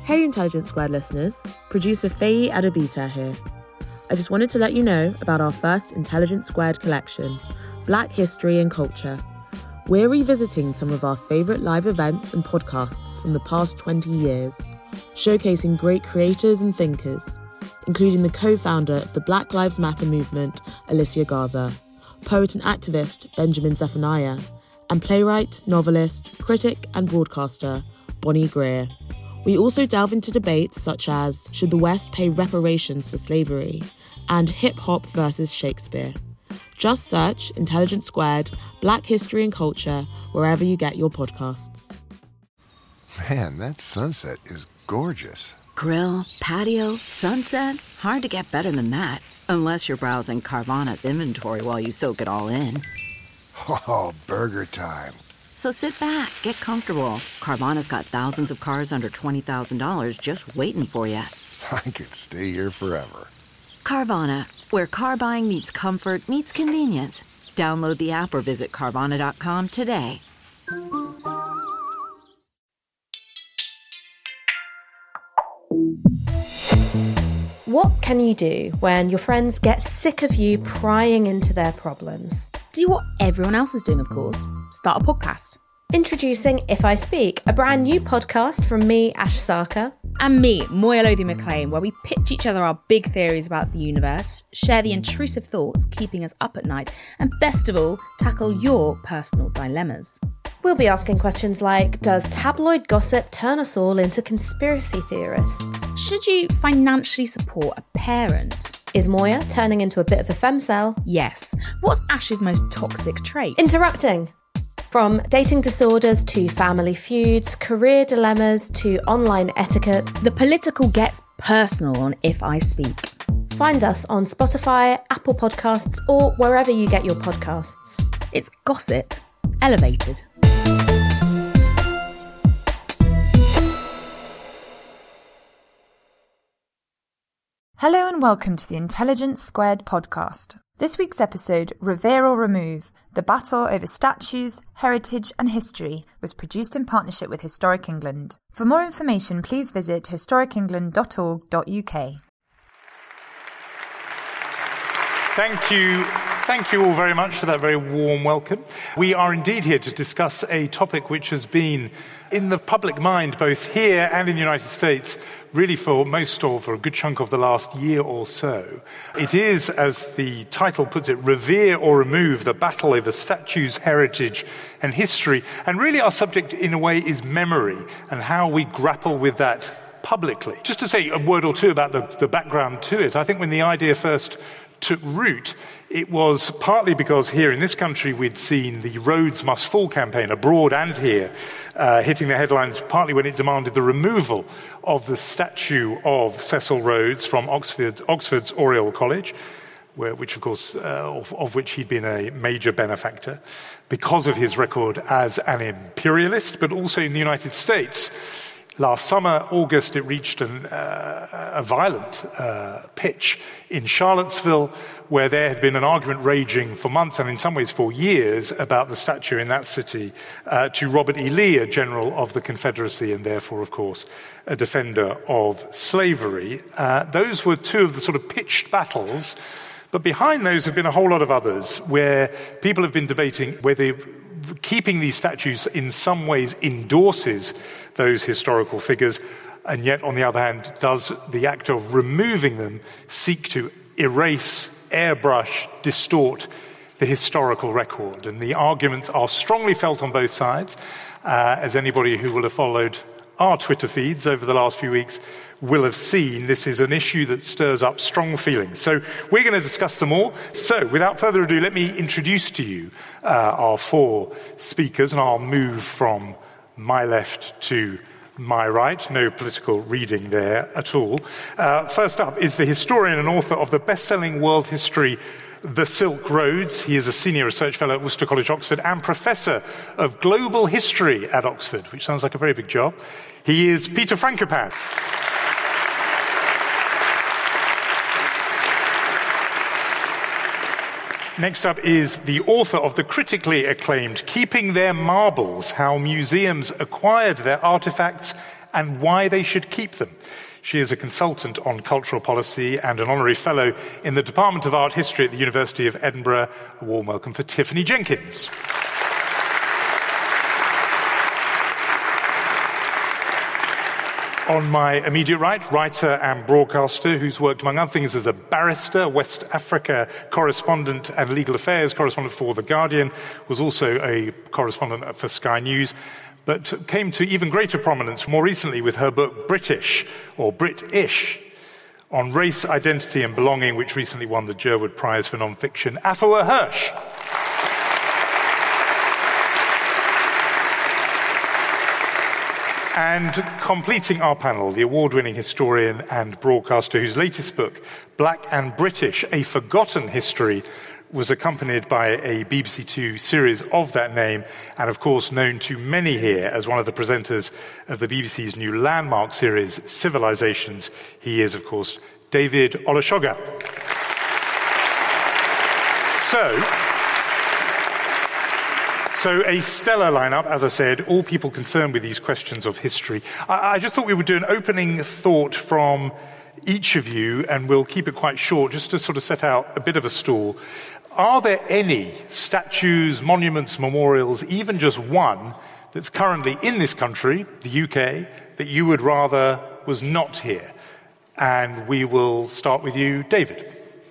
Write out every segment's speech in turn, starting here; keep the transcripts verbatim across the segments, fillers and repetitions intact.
Hey Intelligence Squared listeners, producer Faye Adobita here. I just wanted to let you know about our first Intelligence Squared collection, Black History and Culture. We're revisiting some of our favourite live events and podcasts from the past twenty years, showcasing great creators and thinkers, including the co-founder of the Black Lives Matter movement, Alicia Garza, poet and activist Benjamin Zephaniah, and playwright, novelist, critic and broadcaster Bonnie Greer. We also delve into debates such as should the West pay reparations for slavery and hip-hop versus Shakespeare. Just search Intelligence Squared, Black History and Culture wherever you get your podcasts. Man, that sunset is gorgeous. Grill, patio, sunset. Hard to get better than that. Unless you're browsing Carvana's inventory while you soak it all in. Oh, burger time. So sit back, get comfortable. Carvana's got thousands of cars under twenty thousand dollars just waiting for you. I could stay here forever. Carvana, where car buying meets comfort meets convenience. Download the app or visit Carvana dot com today. What can you do when your friends get sick of you prying into their problems? Do what everyone else is doing, of course. Start a podcast. Introducing If I Speak, a brand new podcast from me, Ash Sarkar. And me, Moya Lothian-McLean, where we pitch each other our big theories about the universe, share the intrusive thoughts keeping us up at night, and best of all, tackle your personal dilemmas. We'll be asking questions like, does tabloid gossip turn us all into conspiracy theorists? Should you financially support a parent? Is Moya turning into a bit of a femcel? Yes. What's Ash's most toxic trait? Interrupting. From dating disorders to family feuds, career dilemmas to online etiquette. The political gets personal on If I Speak. Find us on Spotify, Apple Podcasts, or wherever you get your podcasts. It's gossip elevated. Hello and welcome to the Intelligence Squared podcast. This week's episode, Revere or Remove, the battle over statues, heritage and history, was produced in partnership with Historic England. For more information, please visit historic england dot org dot U K. Thank you. Thank you all very much for that very warm welcome. We are indeed here to discuss a topic which has been in the public mind, both here and in the United States, really for most or for a good chunk of the last year or so. It is, as the title puts it, Revere or Remove, the battle over statues, heritage and history. And really our subject, in a way, is memory and how we grapple with that publicly. Just to say a word or two about the, the background to it, I think when the idea first took root, it was partly because here in this country we'd seen the Rhodes Must Fall campaign, abroad and here, uh, hitting the headlines, partly when it demanded the removal of the statue of Cecil Rhodes from Oxford, Oxford's Oriel College, where, which of course, uh, of, of which he'd been a major benefactor, because of his record as an imperialist, but also in the United States. Last summer, August, it reached an, uh, a violent uh, pitch in Charlottesville, where there had been an argument raging for months, and in some ways for years, about the statue in that city uh, to Robert E. Lee, a general of the Confederacy, and therefore, of course, a defender of slavery. Uh, those were two of the sort of pitched battles, but behind those have been a whole lot of others, where people have been debating whether keeping these statues in some ways endorses those historical figures, and yet, on the other hand, does the act of removing them seek to erase, airbrush, distort the historical record? And the arguments are strongly felt on both sides, uh, as anybody who will have followed our Twitter feeds over the last few weeks will have seen. This is an issue that stirs up strong feelings. So we're going to discuss them all. So without further ado, let me introduce to you uh, our four speakers, and I'll move from my left to my right. No political reading there at all. Uh, first up is the historian and author of the best-selling world history The Silk Roads. He is a senior research fellow at Worcester College, Oxford, and professor of global history at Oxford, which sounds like a very big job. He is Peter Frankopan. Next up is the author of the critically acclaimed Keeping Their Marbles, How Museums Acquired Their Artifacts and why they should keep them. She is a consultant on cultural policy and an honorary fellow in the Department of Art History at the University of Edinburgh. A warm welcome for Tiffany Jenkins. On my immediate right, writer and broadcaster who's worked, among other things, as a barrister, West Africa correspondent and legal affairs correspondent for The Guardian, was also a correspondent for Sky News, but came to even greater prominence more recently with her book British, or Brit-ish, on race, identity and belonging, which recently won the Jerwood Prize for Non-Fiction. Afua Hirsch. And completing our panel, the award-winning historian and broadcaster whose latest book, Black and British, A Forgotten History, was accompanied by a B B C Two series of that name, and of course known to many here as one of the presenters of the B B C's new landmark series, Civilizations. He is, of course, David Olusoga. So... So a stellar lineup, as I said, all people concerned with these questions of history. I, I just thought we would do an opening thought from each of you, and we'll keep it quite short, just to sort of set out a bit of a stall. Are there any statues, monuments, memorials, even just one, that's currently in this country, the U K, that you would rather was not here? And we will start with you, David.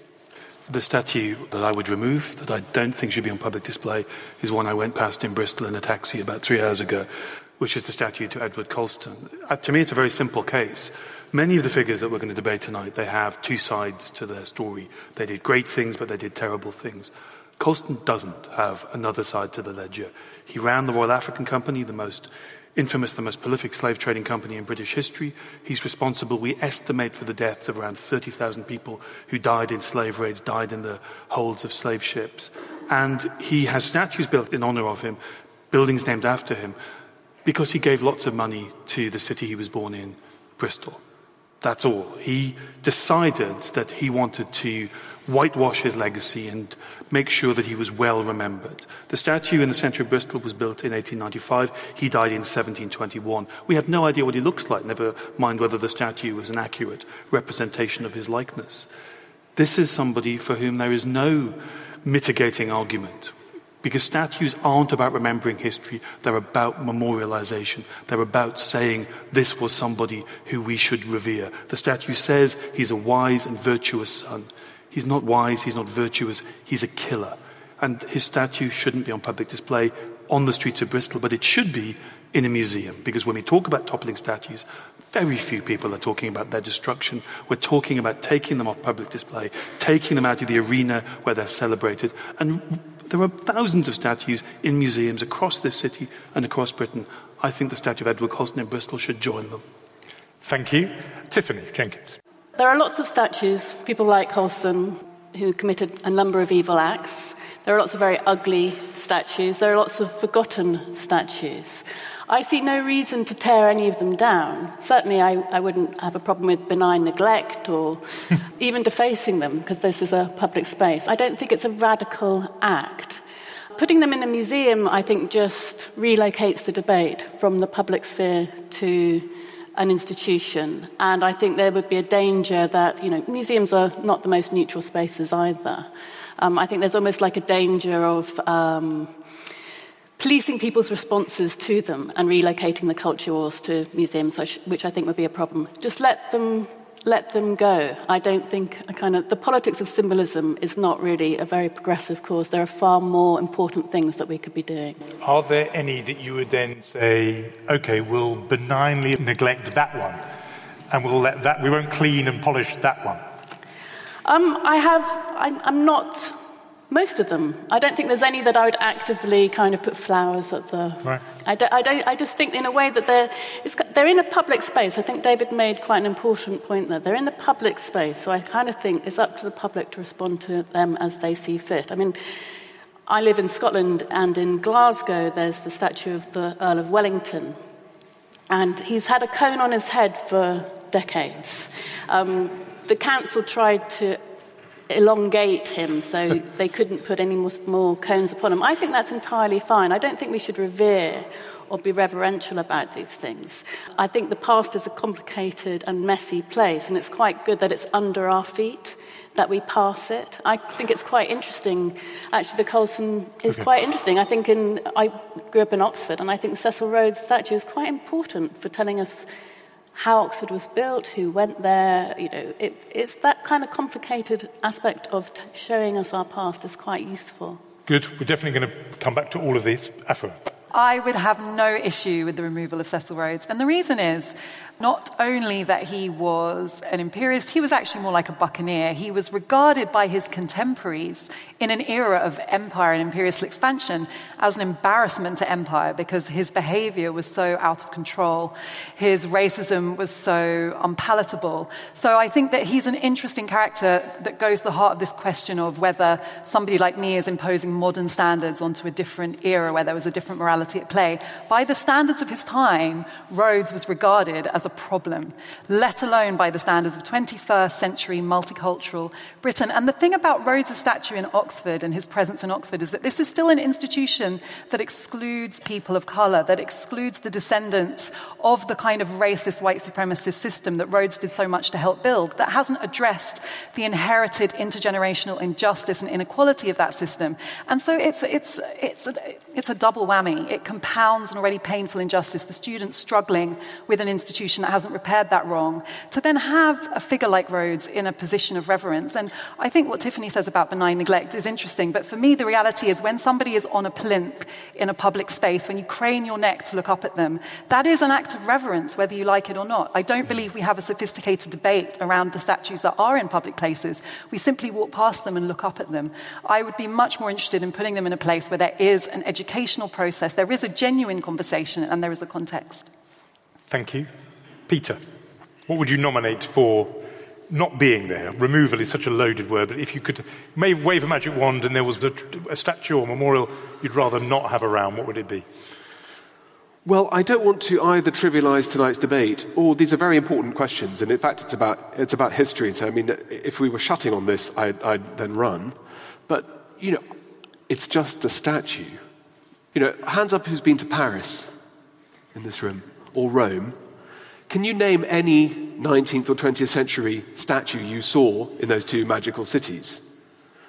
The statue that I would remove, that I don't think should be on public display, is one I went past in Bristol in a taxi about three hours ago, which is the statue to Edward Colston. Uh, to me, it's a very simple case. Many of the figures that we're going to debate tonight, they have two sides to their story. They did great things, but they did terrible things. Colston doesn't have another side to the ledger. He ran the Royal African Company, the most infamous, the most prolific slave trading company in British history. He's responsible, we estimate, for the deaths of around thirty thousand people who died in slave raids, died in the holds of slave ships. And he has statues built in honor of him, buildings named after him, because he gave lots of money to the city he was born in, Bristol. That's all. He decided that he wanted to whitewash his legacy and make sure that he was well remembered. The statue in the centre of Bristol was built in eighteen ninety-five. He died in seventeen twenty-one. We have no idea what he looks like, never mind whether the statue was an accurate representation of his likeness. This is somebody for whom there is no mitigating argument, because statues aren't about remembering history, they're about memorialization. They're about saying this was somebody who we should revere. The statue says he's a wise and virtuous son. He's not wise, he's not virtuous, he's a killer. And his statue shouldn't be on public display on the streets of Bristol, but it should be in a museum. Because when we talk about toppling statues, very few people are talking about their destruction. We're talking about taking them off public display, taking them out of the arena where they're celebrated. And there are thousands of statues in museums across this city and across Britain. I think the statue of Edward Colston in Bristol should join them. Thank you. Tiffany Jenkins. There are lots of statues, people like Colston, who committed a number of evil acts. There are lots of very ugly statues. There are lots of forgotten statues. I see no reason to tear any of them down. Certainly I, I wouldn't have a problem with benign neglect or even defacing them, because this is a public space. I don't think it's a radical act. Putting them in a museum, I think, just relocates the debate from the public sphere to an institution. And I think there would be a danger that, you know, museums are not the most neutral spaces either. Um, I think there's almost like a danger of um, policing people's responses to them and relocating the culture wars to museums, which, which I think would be a problem. Just let them let them go. I don't think a kind of the politics of symbolism is not really a very progressive cause. There are far more important things that we could be doing. Are there any that you would then say, okay, we'll benignly neglect that one, and we'll let that, we won't clean and polish that one? Um, I have, I'm, I'm not, most of them. I don't think there's any that I would actively kind of put flowers at the... Right. I, don't, I, don't, I just think in a way that they're, it's, they're in a public space. I think David made quite an important point there. They're in the public space, so I kind of think it's up to the public to respond to them as they see fit. I mean, I live in Scotland, and in Glasgow there's the statue of the Earl of Wellington, and he's had a cone on his head for decades. Um, the council tried to elongate him so they couldn't put any more, more cones upon him. I think that's entirely fine. I don't think we should revere or or be reverential about these things. I think the past is a complicated and messy place, and it's quite good that it's under our feet, that we pass it. I think it's quite interesting. Actually, the Colston is okay. quite interesting. I think in I grew up in Oxford, and I think Cecil Rhodes' statue is quite important for telling us how Oxford was built, who went there. You know, it, it's that kind of complicated aspect of t- showing us our past is quite useful. Good. We're definitely going to come back to all of these. Afua. I would have no issue with the removal of Cecil Rhodes. And the reason is not only that he was an imperialist, he was actually more like a buccaneer. He was regarded by his contemporaries in an era of empire and imperial expansion as an embarrassment to empire because his behavior was so out of control. His racism was so unpalatable. So I think that he's an interesting character that goes to the heart of this question of whether somebody like me is imposing modern standards onto a different era where there was a different morality at play. By the standards of his time, Rhodes was regarded as a problem, let alone by the standards of twenty-first century multicultural Britain. And the thing about Rhodes' statue in Oxford and his presence in Oxford is that this is still an institution that excludes people of colour, that excludes the descendants of the kind of racist white supremacist system that Rhodes did so much to help build, that hasn't addressed the inherited intergenerational injustice and inequality of that system. And so it's, it's, it's, a, it's a double whammy. It compounds an already painful injustice for students struggling with an institution that hasn't repaired that wrong, to then have a figure like Rhodes in a position of reverence. And I think what Tiffany says about benign neglect is interesting, but for me the reality is when somebody is on a plinth in a public space, when you crane your neck to look up at them, that is an act of reverence, whether you like it or not. I don't believe we have a sophisticated debate around the statues that are in public places. We simply walk past them and look up at them. I would be much more interested in putting them in a place where there is an educational process, there is a genuine conversation, and there is a context. Thank you. Peter, what would you nominate for not being there? Removal is such a loaded word, but if you could may wave a magic wand and there was a, a statue or memorial you'd rather not have around, what would it be? Well, I don't want to either trivialise tonight's debate, or these are very important questions, and in fact it's about it's about history. So I mean, if we were shutting on this, I'd, I'd then run. But you know, it's just a statue. You know, hands up who's been to Paris in this room, or Rome. Can you name any nineteenth or twentieth century statue you saw in those two magical cities?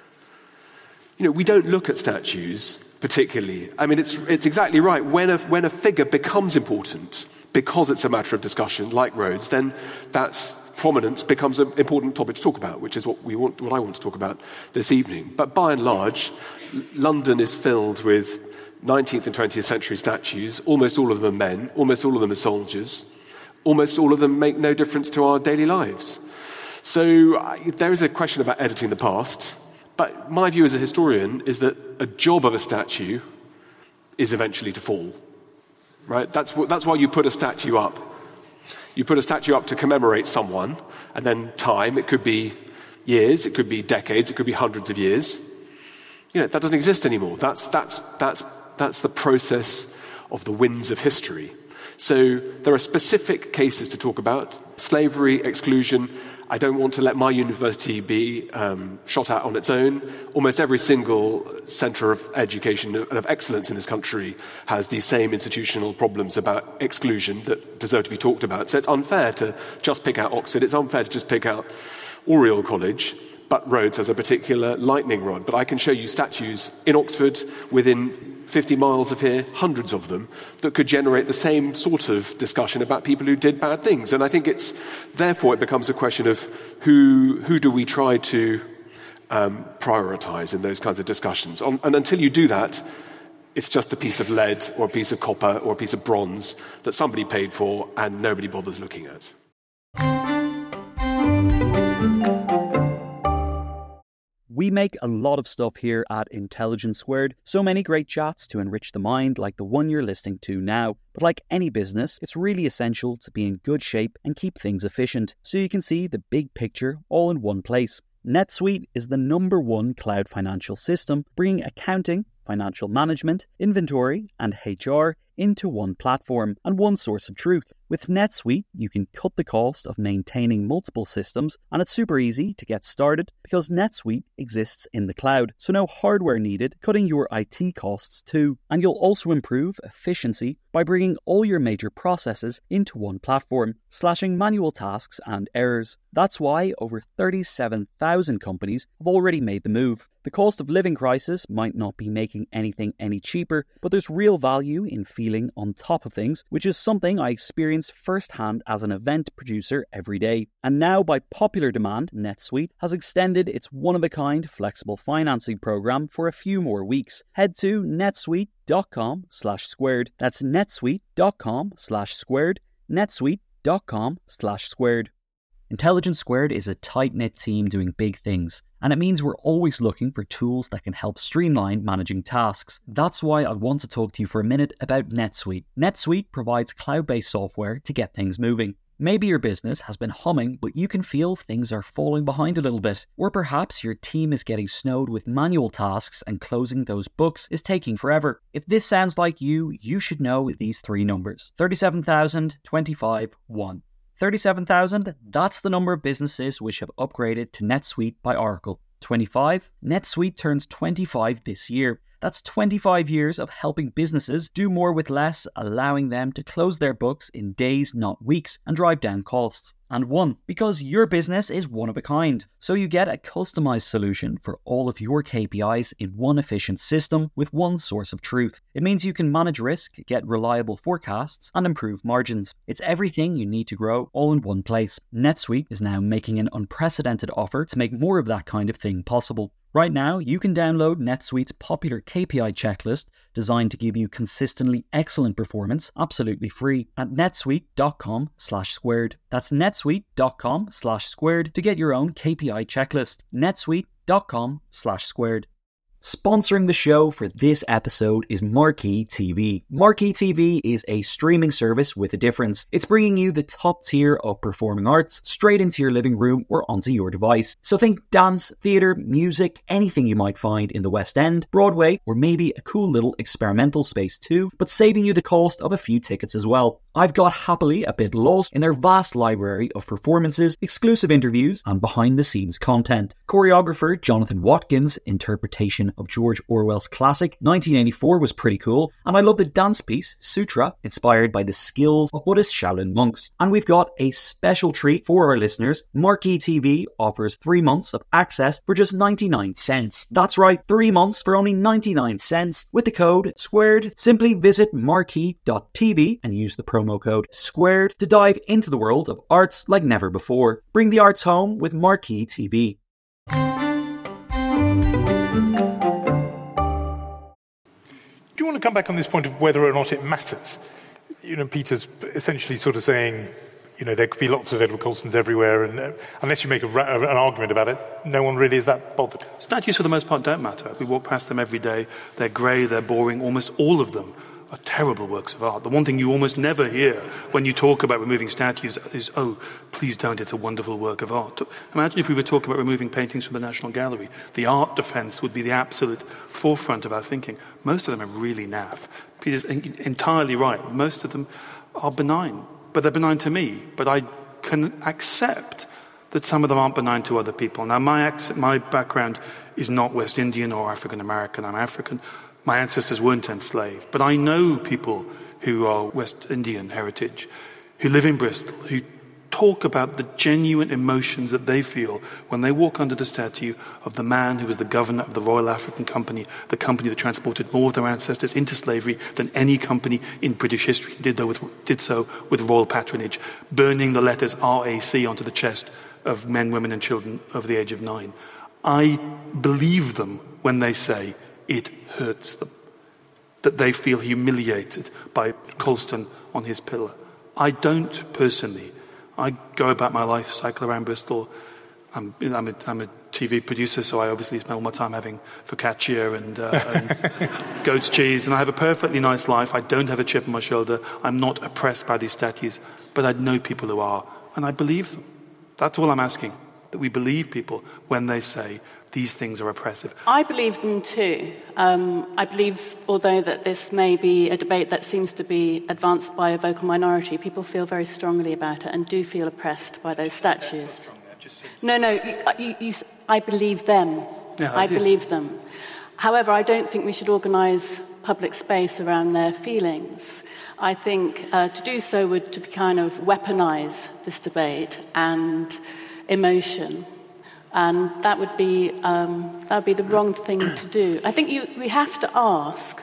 You know, we don't look at statues particularly. I mean, it's it's exactly right. When a, when a figure becomes important because it's a matter of discussion, like Rhodes, then that prominence becomes an important topic to talk about, which is what we want, what I want to talk about this evening. But by and large, London is filled with nineteenth and twentieth century statues. Almost all of them are men. Almost all of them are soldiers. Almost all of them make no difference to our daily lives. So uh, there is a question about editing the past, but my view as a historian is that a job of a statue is eventually to fall. Right? That's what, that's why you put a statue up. You put a statue up to commemorate someone, and then time, it could be years, it could be decades, it could be hundreds of years. You know, that doesn't exist anymore. That's that's that's that's the process of the winds of history. So there are specific cases to talk about. Slavery, exclusion. I don't want to let my university be um, shot at on its own. Almost every single centre of education and of excellence in this country has these same institutional problems about exclusion that deserve to be talked about. So it's unfair to just pick out Oxford. It's unfair to just pick out Oriel College. But Rhodes has a particular lightning rod. But I can show you statues in Oxford within fifty miles of here, hundreds of them, that could generate the same sort of discussion about people who did bad things. And I think it's, therefore, it becomes a question of who who do we try to um, prioritise in those kinds of discussions. On, and until you do that, it's just a piece of lead or a piece of copper or a piece of bronze that somebody paid for and nobody bothers looking at. We make a lot of stuff here at Intelligence Squared, so many great chats to enrich the mind like the one you're listening to now. But like any business, it's really essential to be in good shape and keep things efficient, so you can see the big picture all in one place. NetSuite is the number one cloud financial system, bringing accounting, financial management, inventory, and H R into one platform and one source of truth. With NetSuite, you can cut the cost of maintaining multiple systems, and it's super easy to get started because NetSuite exists in the cloud, so no hardware needed, cutting your I T costs too. And you'll also improve efficiency by bringing all your major processes into one platform, slashing manual tasks and errors. That's why over thirty-seven thousand companies have already made the move. The cost of living crisis might not be making anything any cheaper, but there's real value in feeling on top of things, which is something I experience firsthand as an event producer every day. And now, by popular demand, NetSuite has extended its one-of-a-kind flexible financing program for a few more weeks. Head to netsuite.com slash squared. That's netsuite.com slash squared. netsuite.com slash squared. Intelligence Squared is a tight-knit team doing big things, and it means we're always looking for tools that can help streamline managing tasks. That's why I want to talk to you for a minute about NetSuite. NetSuite provides cloud-based software to get things moving. Maybe your business has been humming, but you can feel things are falling behind a little bit. Or perhaps your team is getting snowed with manual tasks and closing those books is taking forever. If this sounds like you, you should know these three numbers. thirty-seven thousand, twenty-five, one. thirty-seven thousand, that's the number of businesses which have upgraded to NetSuite by Oracle. twenty-five, NetSuite turns twenty-five this year. That's twenty-five years of helping businesses do more with less, allowing them to close their books in days, not weeks, and drive down costs. And one, because your business is one of a kind. So you get a customized solution for all of your K P Is in one efficient system with one source of truth. It means you can manage risk, get reliable forecasts, and improve margins. It's everything you need to grow all in one place. NetSuite is now making an unprecedented offer to make more of that kind of thing possible. Right now, you can download NetSuite's popular K P I checklist designed to give you consistently excellent performance absolutely free at netsuite.com slash squared. That's netsuite.com slash squared to get your own K P I checklist. netsuite.com slash squared. Sponsoring the show for this episode is Marquee T V. Marquee T V is a streaming service with a difference. It's bringing you the top tier of performing arts straight into your living room or onto your device. So think dance, theatre, music, anything you might find in the West End, Broadway, or maybe a cool little experimental space too, but saving you the cost of a few tickets as well. I've got happily a bit lost in their vast library of performances, exclusive interviews, and behind-the-scenes content. Choreographer Jonathan Watkins' interpretation of George Orwell's classic nineteen eighty-four was pretty cool, and I love the dance piece Sutra, inspired by the skills of Buddhist Shaolin monks. And we've got a special treat for our listeners. Marquee T V offers three months of access for just ninety-nine cents. That's right, three months for only ninety-nine cents with the code SQUARED. Simply visit marquee dot t v and use the promo code SQUARED to dive into the world of arts like never before. Bring the arts home with Marquee T V. Do you want to come back on this point of whether or not it matters? You know, Peter's essentially sort of saying, you know, there could be lots of Edward Colstons everywhere, and uh, unless you make a, an argument about it, no one really is that bothered. Statues, for the most part, don't matter. We walk past them every day. They're grey, they're boring. Almost all of them are terrible works of art. The one thing you almost never hear when you talk about removing statues is, oh, please don't, it's a wonderful work of art. Imagine if we were talking about removing paintings from the National Gallery. The art defence would be the absolute forefront of our thinking. Most of them are really naff. Peter's entirely right. Most of them are benign, but they're benign to me. But I can accept that some of them aren't benign to other people. Now, my, accent, my background is not West Indian or African American. I'm African. My ancestors weren't enslaved, but I know people who are West Indian heritage, who live in Bristol, who talk about the genuine emotions that they feel when they walk under the statue of the man who was the governor of the Royal African Company, the company that transported more of their ancestors into slavery than any company in British history, did, though with, did so with royal patronage, burning the letters R A C onto the chest of men, women and children over the age of nine. I believe them when they say it hurts them, that they feel humiliated by Colston on his pillar. I don't personally. I go about my life, cycle around Bristol. I'm, you know, I'm, a, I'm a T V producer, so I obviously spend all my time having focaccia and, uh, and goat's cheese, and I have a perfectly nice life. I don't have a chip on my shoulder. I'm not oppressed by these statues, but I know people who are, and I believe them. That's all I'm asking, that we believe people when they say, These things are oppressive. I believe them too. Um, I believe, although that this may be a debate that seems to be advanced by a vocal minority, people feel very strongly about it and do feel oppressed by those statues. No, no, you, you, you, I believe them. Yeah, I I do. believe them. However, I don't think we should organise public space around their feelings. I think uh, to do so would to kind of weaponise this debate and emotion. And that would be um, that would be the wrong thing to do. I think you, we have to ask,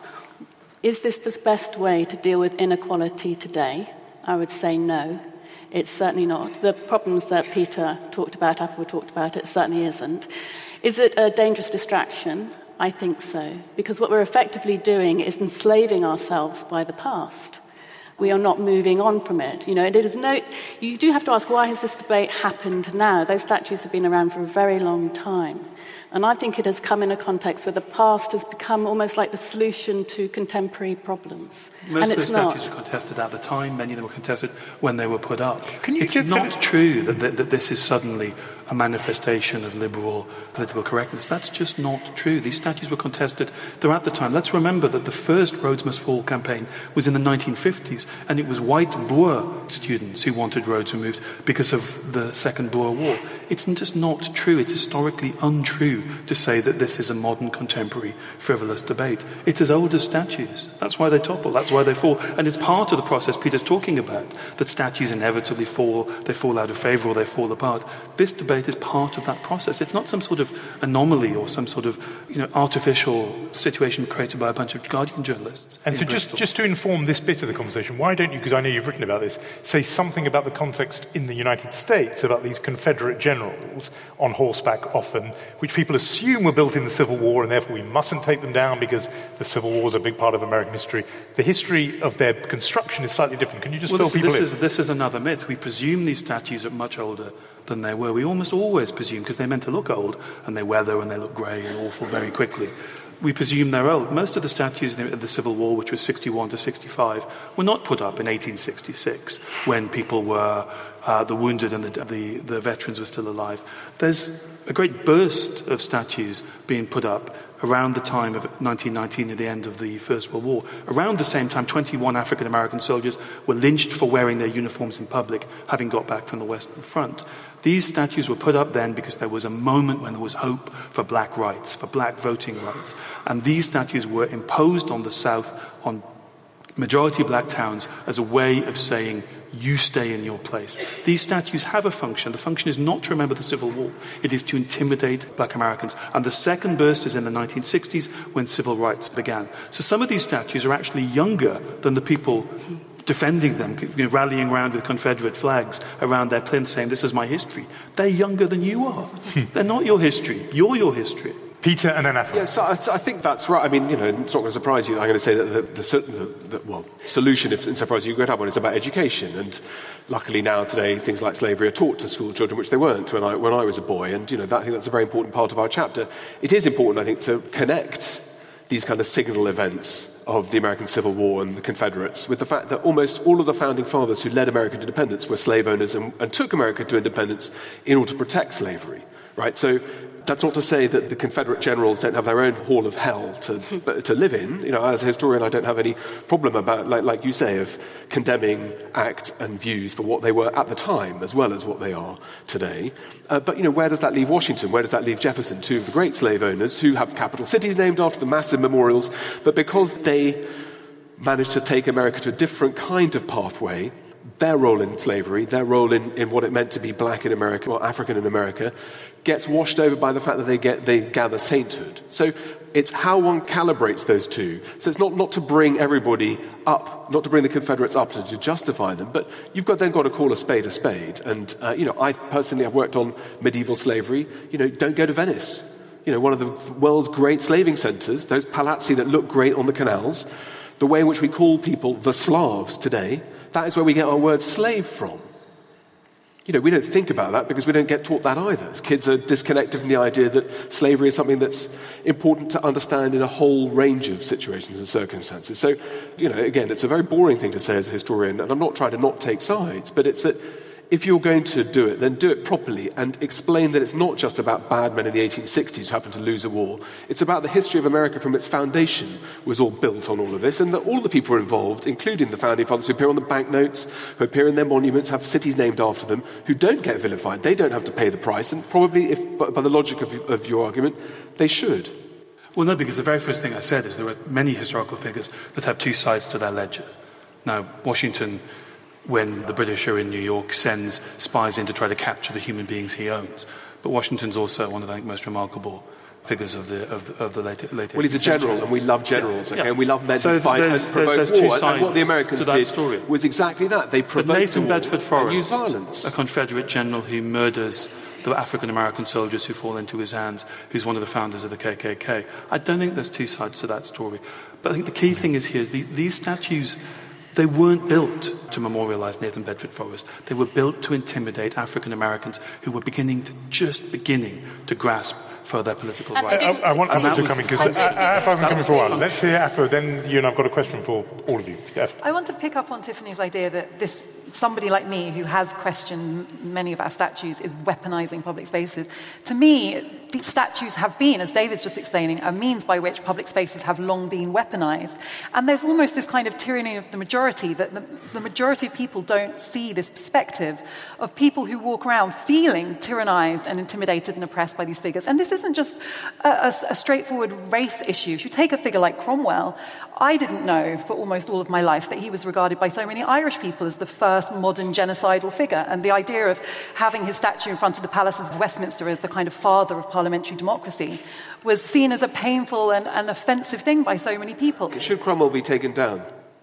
is this the best way to deal with inequality today? I would say no. It's certainly not. The problems that Peter talked about, Afua talked about, it certainly isn't. Is it a dangerous distraction? I think so. Because what we're effectively doing is enslaving ourselves by the past. We are not moving on from it. You know, it is no. You do have to ask, why has this debate happened now? Those statues have been around for a very long time. And I think it has come in a context where the past has become almost like the solution to contemporary problems. Most and of the it's statues not. were contested at the time. Many of them were contested when they were put up. Can you it's give not them- true that, that, that this is suddenly a manifestation of liberal political correctness. That's just not true. These statues were contested throughout the time. Let's remember that the first Rhodes Must Fall campaign was in the nineteen fifties, and it was white Boer students who wanted Rhodes removed because of the Second Boer War. It's just not true. It's historically untrue to say that this is a modern, contemporary, frivolous debate. It's as old as statues. That's why they topple. That's why they fall. And it's part of the process Peter's talking about, that statues inevitably fall, they fall out of favour or they fall apart. This debate is part of that process. It's not some sort of anomaly or some sort of, you know, artificial situation created by a bunch of Guardian journalists. And so just, just to inform this bit of the conversation, why don't you, because I know you've written about this, say something about the context in the United States about these Confederate generals on horseback often, which people assume were built in the Civil War and therefore we mustn't take them down because the Civil War is a big part of American history. The history of their construction is slightly different. Can you just well, fill this, people this in? Is, this is another myth. We presume these statues are much older than they were. We almost always presume, because they're meant to look old, and they weather and they look grey and awful very quickly. We presume they're old. Most of the statues in the, the Civil War, which was sixty-one to sixty-five, were not put up in eighteen sixty-six, when people were, uh, the wounded and the, the, the veterans were still alive. There's a great burst of statues being put up around the time of nineteen nineteen, at the end of the First World War. Around the same time, twenty-one African-American soldiers were lynched for wearing their uniforms in public, having got back from the Western Front. These statues were put up then because there was a moment when there was hope for black rights, for black voting rights. And these statues were imposed on the South, on majority black towns, as a way of saying, you stay in your place. These statues have a function. The function is not to remember the Civil War. It is to intimidate black Americans. And the second burst is in the nineteen sixties, when civil rights began. So some of these statues are actually younger than the people defending them, you know, rallying around with Confederate flags around their plinth saying, this is my history. They're younger than you are. They're not your history. You're your history. Peter and then Afua. Yes, so I, I think that's right. I mean, you know, it's not going to surprise you. I'm going to say that the, the, the, the well, solution, if insofar as you could have one, is about education. And luckily now today, things like slavery are taught to school children, which they weren't when I when I was a boy. And you know, that, I think that's a very important part of our chapter. It is important, I think, to connect these kind of signal events of the American Civil War and the Confederates with the fact that almost all of the founding fathers who led American independence were slave owners and, and took America to independence in order to protect slavery, right? So that's not to say that the Confederate generals don't have their own hall of hell to to live in. You know, as a historian, I don't have any problem about, like, like you say, of condemning acts and views for what they were at the time as well as what they are today. Uh, but, you know, where does that leave Washington? Where does that leave Jefferson? Two of the great slave owners who have capital cities named after them, massive memorials, but because they managed to take America to a different kind of pathway, their role in slavery, their role in, in what it meant to be black in America or African in America, gets washed over by the fact that they get they gather sainthood. So it's how one calibrates those two. So it's not, not to bring everybody up, not to bring the Confederates up to, to justify them, but you've got then got to call a spade a spade. And, uh, you know, I personally have worked on medieval slavery. You know, don't go to Venice. You know, one of the world's great slaving centres, those palazzi that look great on the canals, the way in which we call people the Slavs today, that is where we get our word slave from. You know, we don't think about that because we don't get taught that either. As kids are disconnected from the idea that slavery is something that's important to understand in a whole range of situations and circumstances. So, you know, again, it's a very boring thing to say as a historian, and I'm not trying to not take sides, but it's that if you're going to do it, then do it properly and explain that it's not just about bad men in the eighteen sixties who happened to lose a war. It's about the history of America from its foundation was all built on all of this, and that all the people involved, including the founding fathers who appear on the banknotes, who appear in their monuments, have cities named after them, who don't get vilified. They don't have to pay the price, and probably, if by the logic of, of your argument, they should. Well, no, because the very first thing I said is there are many historical figures that have two sides to their ledger. Now, Washington, when the British are in New York, sends spies in to try to capture the human beings he owns. But Washington's also one of the most remarkable figures of the of, of the late late. Well, he's a general, century. and we love generals, yeah. okay, yeah. and we love men so who fight and provoke there's two war. sides and what the Americans to that did story. was exactly that. They provoked but Nathan the war Bedford and Forrest, used violence. A Confederate general who murders the African-American soldiers who fall into his hands, who's one of the founders of the K K K. I don't think there's two sides to that story. But I think the key thing is here is the, these statues, they weren't built to memorialize Nathan Bedford Forrest. They were built to intimidate African-Americans who were beginning to, just beginning to grasp for their political rights. I, I want Afro to come in, because Afro hasn't come in for a while. Let's hear Afro, then you and I've got a question for all of you. Afro. I want to pick up on Tiffany's idea that this somebody like me who has questioned many of our statues is weaponizing public spaces. To me, these statues have been, as David's just explaining, a means by which public spaces have long been weaponized. And there's almost this kind of tyranny of the majority, that the, the majority of people don't see this perspective of people who walk around feeling tyrannized and intimidated and oppressed by these figures. And this isn't just a, a, a straightforward race issue. If you take a figure like Cromwell, I didn't know for almost all of my life that he was regarded by so many Irish people as the first modern genocidal figure. And the idea of having his statue in front of the palaces of Westminster as the kind of father of parliamentary democracy was seen as a painful and, and offensive thing by so many people. Should Cromwell be taken down?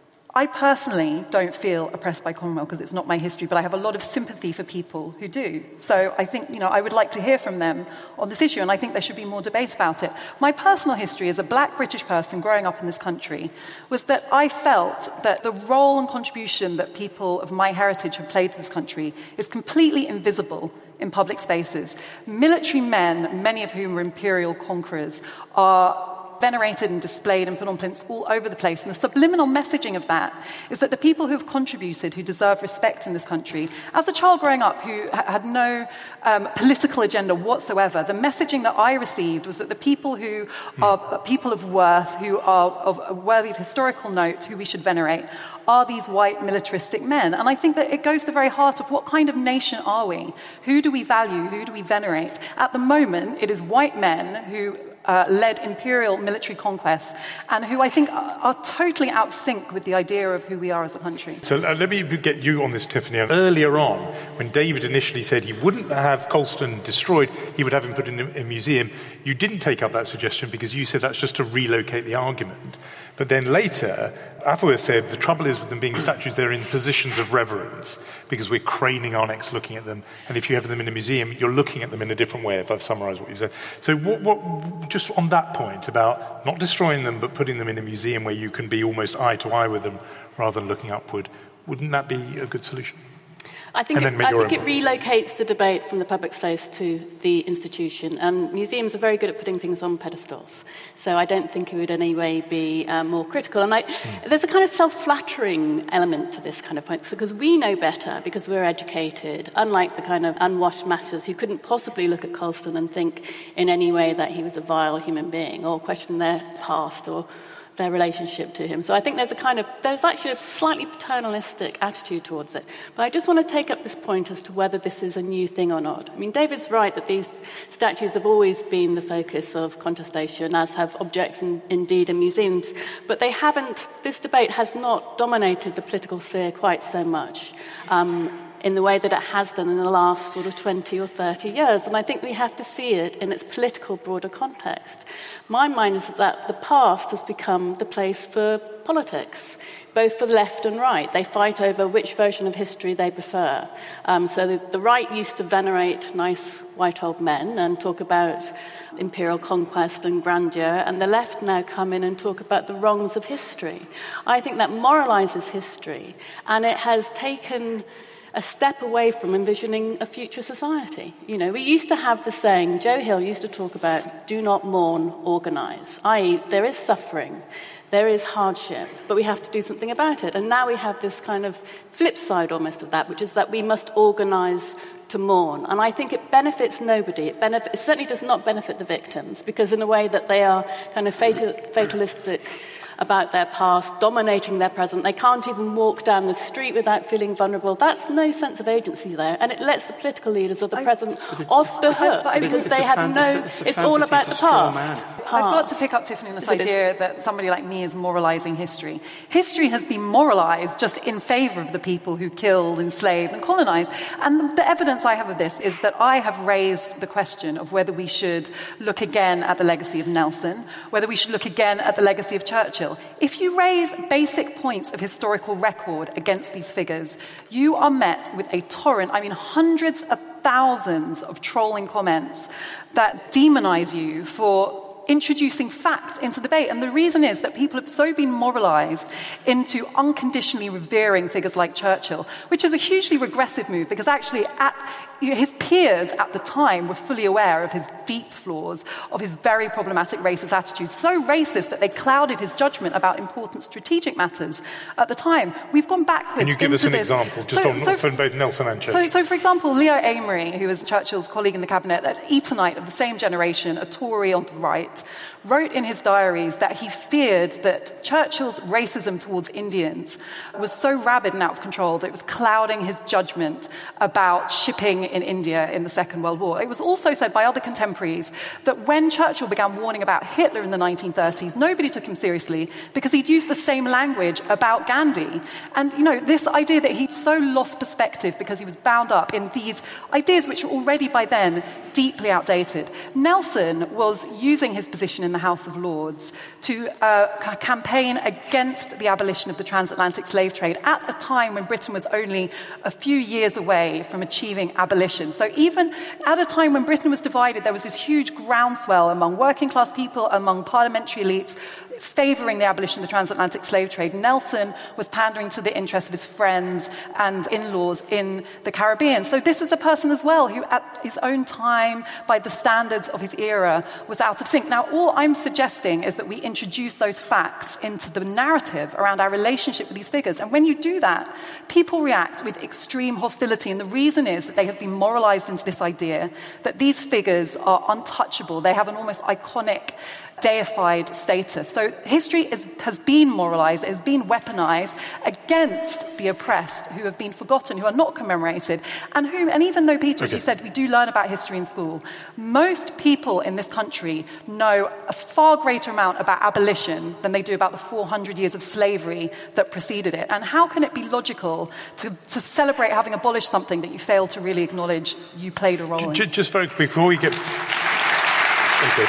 I personally don't feel oppressed by Cromwell because it's not my history, but I have a lot of sympathy for people who do. So I think, you know, I would like to hear from them on this issue, and I think there should be more debate about it. My personal history as a black British person growing up in this country was that I felt that the role and contribution that people of my heritage have played to this country is completely invisible in public spaces. Military men, many of whom were imperial conquerors, are venerated and displayed and put on plinths all over the place. And the subliminal messaging of that is that the people who have contributed, who deserve respect in this country, as a child growing up who ha- had no um, political agenda whatsoever, the messaging that I received was that the people who mm. are people of worth, who are of, worthy of historical note, who we should venerate, are these white militaristic men. And I think that it goes to the very heart of what kind of nation are we? Who do we value? Who do we venerate? At the moment, it is white men who Uh, led imperial military conquests, and who I think are, are totally out of sync with the idea of who we are as a country. So uh, let me get you on this, Tiffany. Earlier on, when David initially said he wouldn't have Colston destroyed, he would have him put in a, a museum, you didn't take up that suggestion because you said that's just to relocate the argument. But then later, Afua said the trouble is with them being statues, they're in positions of reverence because we're craning our necks looking at them. And if you have them in a museum, you're looking at them in a different way, if I've summarized what you said. So what, what, just on that point about not destroying them but putting them in a museum where you can be almost eye to eye with them rather than looking upward, wouldn't that be a good solution? I think, it, I think it relocates the debate from the public space to the institution. And museums are very good at putting things on pedestals. So I don't think it would in any way be um, more critical. And I, mm. there's a kind of self-flattering element to this kind of point. So because we know better, because we're educated, unlike the kind of unwashed masses who couldn't possibly look at Colston and think in any way that he was a vile human being or question their past or their relationship to him. So I think there's a kind of, there's actually a slightly paternalistic attitude towards it. But I just want to take up this point as to whether this is a new thing or not. I mean, David's right that these statues have always been the focus of contestation, as have objects in, indeed in museums. But they haven't, this debate has not dominated the political sphere quite so much. Um, in the way that it has done in the last sort of twenty or thirty years. And I think we have to see it in its political, broader context. My mind is that the past has become the place for politics, both for the left and right. They fight over which version of history they prefer. Um, so the, the right used to venerate nice white old men and talk about imperial conquest and grandeur, and the left now come in and talk about the wrongs of history. I think that moralizes history, and it has taken a step away from envisioning a future society. You know, we used to have the saying, Joe Hill used to talk about, do not mourn, organize, that is there is suffering. There is hardship, but we have to do something about it. And now we have this kind of flip side almost of that, which is that we must organise to mourn. And I think it benefits nobody. It, benefit, it certainly does not benefit the victims, because in a way that they are kind of fatal, fatalistic about their past, dominating their present. They can't even walk down the street without feeling vulnerable. That's no sense of agency there. And it lets the political leaders of the I, present off the hook, because they have fan- no... It's, a, it's, a all about the past. past. I've got to pick up, Tiffany, on this idea that somebody like me is moralising history. History has been moralised just in favour of the people who killed, enslaved and colonised. And the evidence I have of this is that I have raised the question of whether we should look again at the legacy of Nelson, whether we should look again at the legacy of Churchill. If you raise basic points of historical record against these figures, you are met with a torrent, I mean hundreds of thousands of trolling comments that demonise you for introducing facts into debate. And the reason is that people have so been moralised into unconditionally revering figures like Churchill, which is a hugely regressive move, because actually at, you know, his peers at the time were fully aware of his deep flaws, of his very problematic racist attitudes, so racist that they clouded his judgment about important strategic matters at the time. We've gone backwards. Can you give us an this. example, just so, on, so, for both Nelson and Churchill? So, so, for example, Leo Amery, who was Churchill's colleague in the cabinet, an Etonite of the same generation, a Tory on the right, wrote in his diaries that he feared that Churchill's racism towards Indians was so rabid and out of control that it was clouding his judgment about shipping in India in the Second World War. It was also said by other contemporaries that when Churchill began warning about Hitler in the nineteen thirties, nobody took him seriously because he'd used the same language about Gandhi. And, you know, this idea that he'd so lost perspective because he was bound up in these ideas which were already by then deeply outdated. Nelson was using his position in the House of Lords to uh, campaign against the abolition of the transatlantic slave trade at a time when Britain was only a few years away from achieving abolition. So even at a time when Britain was divided, there was this huge groundswell among working class people, among parliamentary elites, favouring the abolition of the transatlantic slave trade. Nelson was pandering to the interests of his friends and in-laws in the Caribbean. So this is a person as well who at his own time, by the standards of his era, was out of sync. Now, all I'm suggesting is that we introduce those facts into the narrative around our relationship with these figures. And when you do that, people react with extreme hostility. And the reason is that they have been moralised into this idea that these figures are untouchable. They have an almost iconic, deified status. So history is, has been moralised, it has been weaponised against the oppressed who have been forgotten, who are not commemorated, and whom, and even though, Peter, as you said, we do learn about history in school, most people in this country know a far greater amount about abolition than they do about the four hundred years of slavery that preceded it. And how can it be logical to, to celebrate having abolished something that you fail to really acknowledge you played a role in? Just, just very quick, before we get... Okay.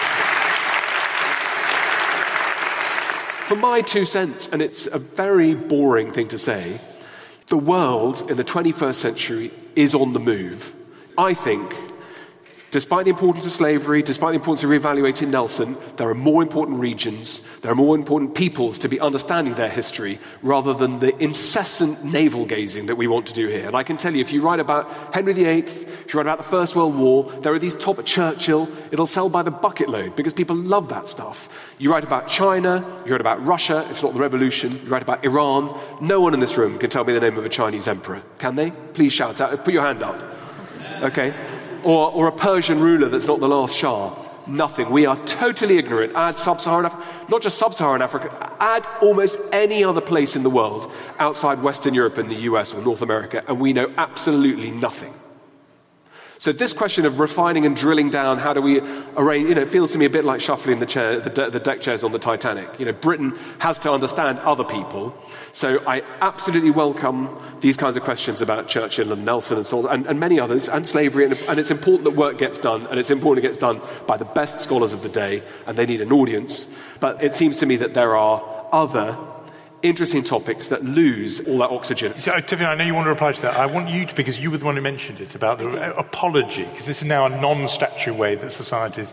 For my two cents, and it's a very boring thing to say, the world in the twenty-first century is on the move. I think, despite the importance of slavery, despite the importance of reevaluating Nelson, there are more important regions, there are more important peoples to be understanding their history rather than the incessant navel-gazing that we want to do here. And I can tell you, if you write about Henry the Eighth, if you write about the First World War, there are these top Churchill, it'll sell by the bucket load because people love that stuff. You write about China, you write about Russia, if it's not the revolution, you write about Iran. No one in this room can tell me the name of a Chinese emperor, can they? Please shout out, put your hand up. Okay. Or, or a Persian ruler that's not the last Shah. Nothing. We are totally ignorant. Add sub-Saharan Africa, not just sub-Saharan Africa, add almost any other place in the world outside Western Europe and the U S or North America, and we know absolutely nothing. So this question of refining and drilling down, how do we arrange, you know, it feels to me a bit like shuffling the chair, the, de- the deck chairs on the Titanic. You know, Britain has to understand other people. So I absolutely welcome these kinds of questions about Churchill and Nelson and so on, and, and many others, and slavery. And, and it's important that work gets done, and it's important it gets done by the best scholars of the day, and they need an audience. But it seems to me that there are other interesting topics that lose all that oxygen. So, Tiffany, I know you want to reply to that. I want you to, because you were the one who mentioned it, about the apology, because this is now a non-statue way that societies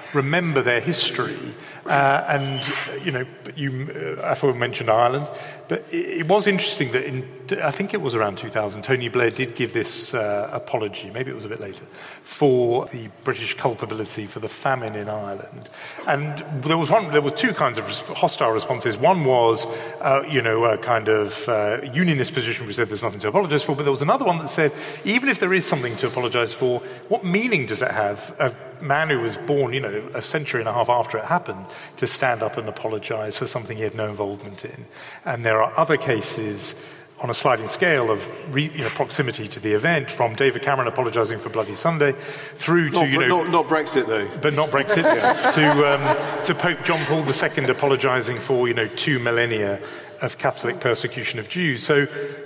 remember their history. Uh, and, you know, you, uh, I thought mentioned Ireland, but it, it was interesting that in, I think it was around two thousand, Tony Blair did give this uh, apology, maybe it was a bit later, for the British culpability for the famine in Ireland. And there was one, there were two kinds of hostile responses. One was, uh, you know, a kind of uh, unionist position which said there's nothing to apologize for, but there was another one that said, even if there is something to apologize for, what meaning does it have? A man who was born, you know, a century and a half after it happened, to stand up and apologize for something he had no involvement in. And there are other cases on a sliding scale of re, you know, proximity to the event, from David Cameron apologising for Bloody Sunday, through to, not, you know... Not, not Brexit, though. But not Brexit, yeah. to, um, to Pope John Paul the Second apologising for, you know, two millennia of Catholic persecution of Jews. So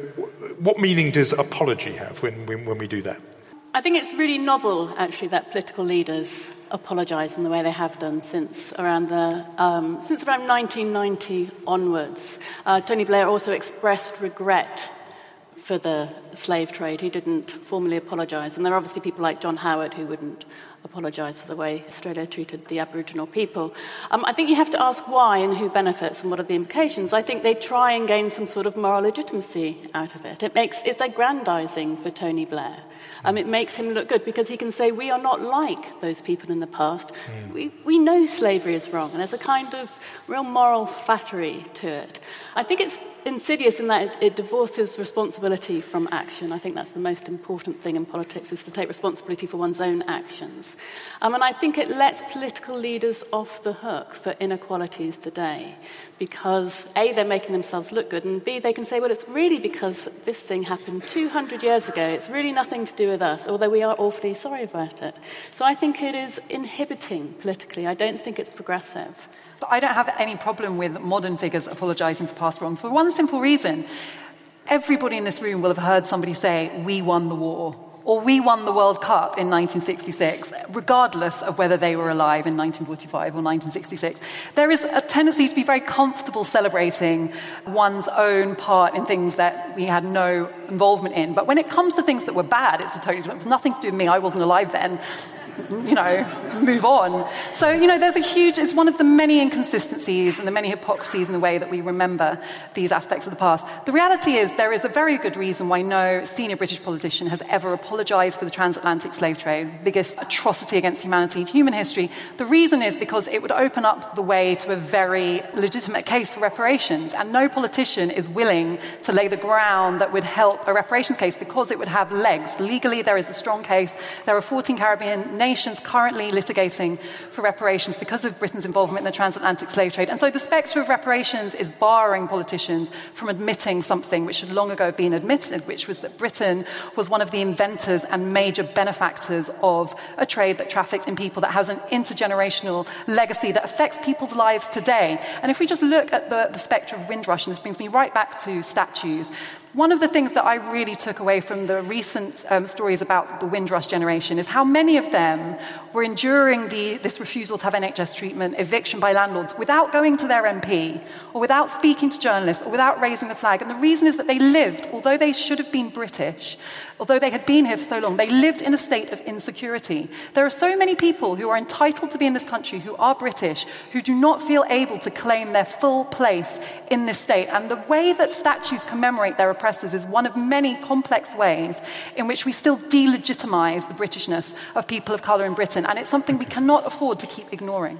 what meaning does apology have when, when, when we do that? I think it's really novel, actually, that political leaders apologise in the way they have done since around the um, since around nineteen ninety onwards. Uh, Tony Blair also expressed regret for the slave trade. He didn't formally apologise, and there are obviously people like John Howard who wouldn't apologise for the way Australia treated the Aboriginal people. Um, I think you have to ask why and who benefits and what are the implications. I think they try and gain some sort of moral legitimacy out of it. It makes it's aggrandising for Tony Blair. Um, it makes him look good because he can say, we are not like those people in the past. Mm. We, we know slavery is wrong, and there's a kind of real moral flattery to it. I think it's insidious in that it, it divorces responsibility from action. I think that's the most important thing in politics, is to take responsibility for one's own actions. Um, and I think it lets political leaders off the hook for inequalities today because, A, they're making themselves look good, and B, they can say, well, it's really because this thing happened two hundred years ago. It's really nothing to do with us, although we are awfully sorry about it. So I think it is inhibiting politically. I don't think it's progressive. But I don't have any problem with modern figures apologising for past wrongs for one simple reason. Everybody in this room will have heard somebody say, we won the war, or we won the World Cup in nineteen sixty-six, regardless of whether they were alive in nineteen forty-five or nineteen sixty-six. There is a tendency to be very comfortable celebrating one's own part in things that we had no involvement in. But when it comes to things that were bad, it's a totally different. It's nothing to do with me. I wasn't alive then. You know, move on. So, you know, there's a huge, it's one of the many inconsistencies and the many hypocrisies in the way that we remember these aspects of the past. The reality is there is a very good reason why no senior British politician has ever apologised for the transatlantic slave trade, biggest atrocity against humanity in human history. The reason is because it would open up the way to a very legitimate case for reparations, and no politician is willing to lay the ground that would help a reparations case because it would have legs. Legally, there is a strong case. There are fourteen Caribbean nations currently litigating for reparations because of Britain's involvement in the transatlantic slave trade. And so the spectre of reparations is barring politicians from admitting something which should long ago have been admitted, which was that Britain was one of the inventors and major benefactors of a trade that trafficked in people, that has an intergenerational legacy that affects people's lives today. And if we just look at the, the spectre of Windrush, and this brings me right back to statues, one of the things that I really took away from the recent um, stories about the Windrush generation is how many of them were enduring the, this refusal to have N H S treatment, eviction by landlords, without going to their M P, or without speaking to journalists, or without raising the flag. And the reason is that they lived, although they should have been British, although they had been here for so long, they lived in a state of insecurity. There are so many people who are entitled to be in this country, who are British, who do not feel able to claim their full place in this state. And the way that statues commemorate their oppressors is one of many complex ways in which we still delegitimise the Britishness of people of colour in Britain. And it's something we cannot afford to keep ignoring.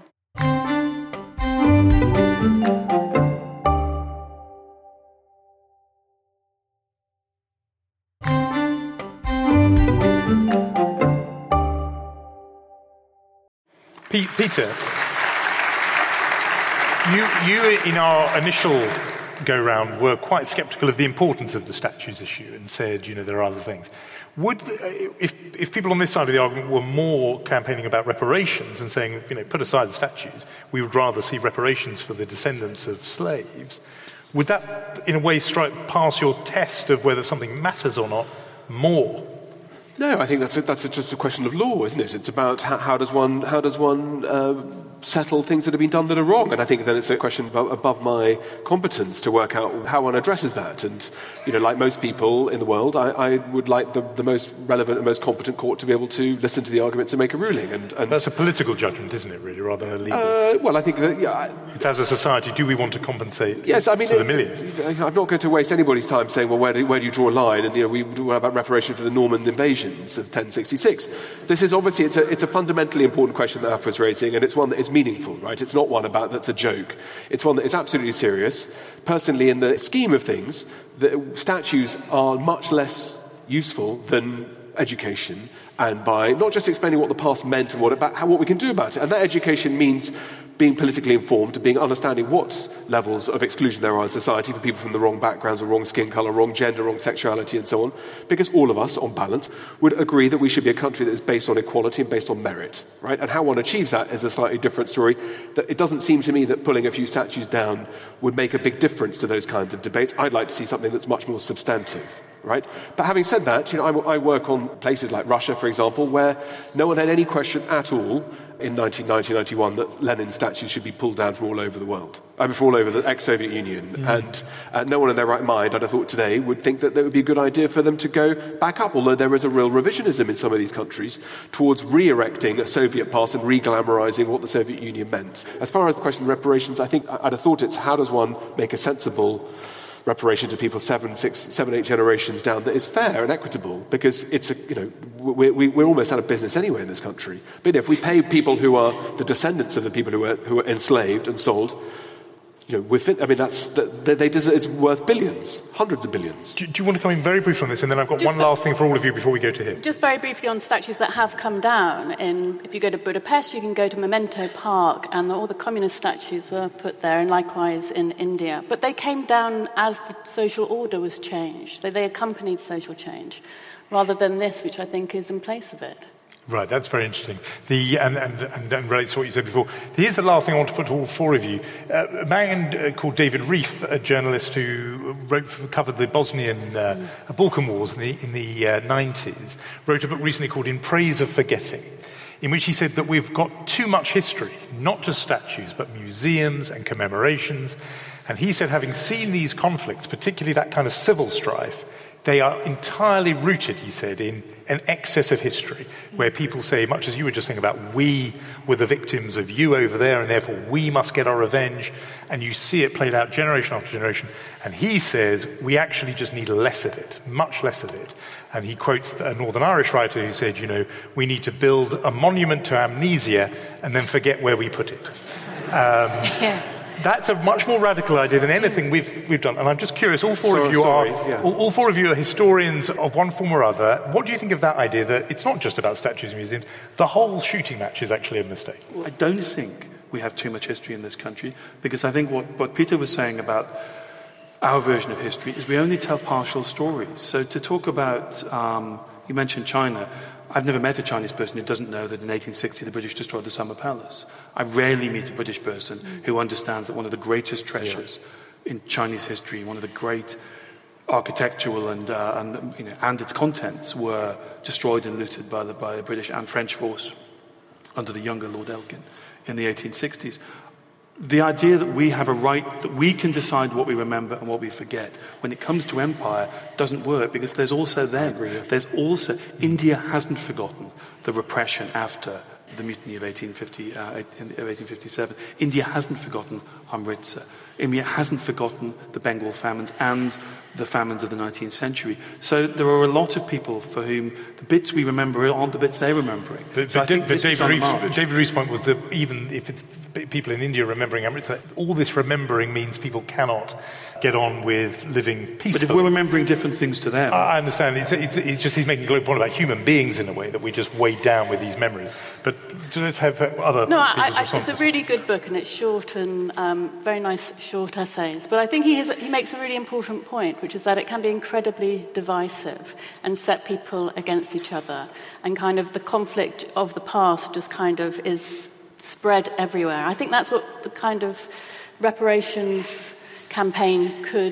Peter, you, you in our initial go-round were quite sceptical of the importance of the statues issue and said, you know, there are other things. Would, if, if people on this side of the argument were more campaigning about reparations and saying, you know, put aside the statues, we would rather see reparations for the descendants of slaves, would that, in a way, strike pass your test of whether something matters or not more? No, I think that's a, that's a, just a question of law, isn't it? It's about how, how does one how does one uh, settle things that have been done that are wrong, and I think that it's a question above, above my competence to work out how one addresses that. And you know, like most people in the world, I, I would like the, the most relevant and most competent court to be able to listen to the arguments and make a ruling. And, and that's a political judgment, isn't it, really, rather than a legal? Uh, well, I think that yeah, it's as a society. Do we want to compensate? Yes, I mean, to the it, millions? I'm not going to waste anybody's time saying, well, where do, where do you draw a line? And you know, we what about reparation for the Norman invasion of ten sixty-six. This is obviously, it's a, it's a fundamentally important question that Afra's raising, and it's one that is meaningful, right? It's not one about that's a joke. It's one that is absolutely serious. Personally, in the scheme of things, the statues are much less useful than education, and by not just explaining what the past meant and what, about how, what we can do about it. And that education means being politically informed, being understanding what levels of exclusion there are in society for people from the wrong backgrounds or wrong skin colour, wrong gender, wrong sexuality and so on. Because all of us, on balance, would agree that we should be a country that is based on equality and based on merit, right? And how one achieves that is a slightly different story. That it doesn't seem to me that pulling a few statues down would make a big difference to those kinds of debates. I'd like to see something that's much more substantive, right? But having said that, you know, I, I work on places like Russia, for example, where no one had any question at all in nineteen ninety, ninety-one that Lenin's statues should be pulled down from all over the world. I mean, from all over the ex-Soviet Union. Mm. And uh, no one in their right mind, I'd have thought today, would think that it would be a good idea for them to go back up, although there is a real revisionism in some of these countries towards re-erecting a Soviet past and re-glamorizing what the Soviet Union meant. As far as the question of reparations, I think I'd have thought it's how does one make a sensible reparation to people seven, six, seven, eight generations down that is fair and equitable, because it's a, you know, we're, we're almost out of business anyway in this country. But if we pay people who are the descendants of the people who were who were enslaved and sold, you know, we're fit, I mean, that's they, they deserve, it's worth billions, hundreds of billions. Do, do you want to come in very briefly on this, and then I've got just one last thing for all of you before we go to him. Just very briefly on statues that have come down. In, if you go to Budapest, you can go to Memento Park, and all the communist statues were put there, and likewise in India. But they came down as the social order was changed. They, they accompanied social change, rather than this, which I think is in place of it. Right, that's very interesting. The and, and, and, and relates to what you said before. Here's the last thing I want to put to all four of you. Uh, a man uh, called David Reef, a journalist who wrote, covered the Bosnian uh, mm. Balkan Wars in the, in the uh, nineties, wrote a book recently called In Praise of Forgetting, in which he said that we've got too much history, not just statues, but museums and commemorations. And he said, having seen these conflicts, particularly that kind of civil strife, they are entirely rooted, he said, in an excess of history, where people say, much as you were just saying about we were the victims of you over there, and therefore we must get our revenge, and you see it played out generation after generation. And he says, we actually just need less of it, much less of it. And he quotes a Northern Irish writer who said, you know, we need to build a monument to amnesia and then forget where we put it. Um, yeah. That's a much more radical idea than anything we've we've done. And I'm just curious, all four so, of you sorry, are yeah. all, all four of you are historians of one form or other. What do you think of that idea that it's not just about statues and museums? The whole shooting match is actually a mistake. Well, I don't think we have too much history in this country, because I think what, what Peter was saying about our version of history is we only tell partial stories. So to talk about, um, you mentioned China. I've never met a Chinese person who doesn't know that in eighteen sixty the British destroyed the Summer Palace. I rarely meet a British person who understands that one of the greatest treasures yeah. in Chinese history, one of the great architectural and, uh, and, you know, and its contents were destroyed and looted by the, by the British and French force under the younger Lord Elgin in the eighteen sixties. The idea that we have a right, that we can decide what we remember and what we forget when it comes to empire doesn't work, because there's also them. There's also, India hasn't forgotten the repression after the mutiny of eighteen fifty, uh, of eighteen fifty-seven. India hasn't forgotten Amritsar. India hasn't forgotten the Bengal famines and the famines of the nineteenth century. So there are a lot of people for whom the bits we remember aren't the bits they're remembering. But, so but, da- but David, Reef, David Reef's point was that even if it's people in India remembering Amritsar, all this remembering means people cannot get on with living peacefully. But if we're remembering different things to them... I understand. It's, it's, it's just he's making a global point about human beings in a way that we just weigh down with these memories. But so let's have other No, people's I, I, responses. it's a really good book, and it's short and um, very nice short essays. But I think he, has, he makes a really important point, which is that it can be incredibly divisive and set people against each other. And kind of the conflict of the past just kind of is spread everywhere. I think that's what the kind of reparations campaign could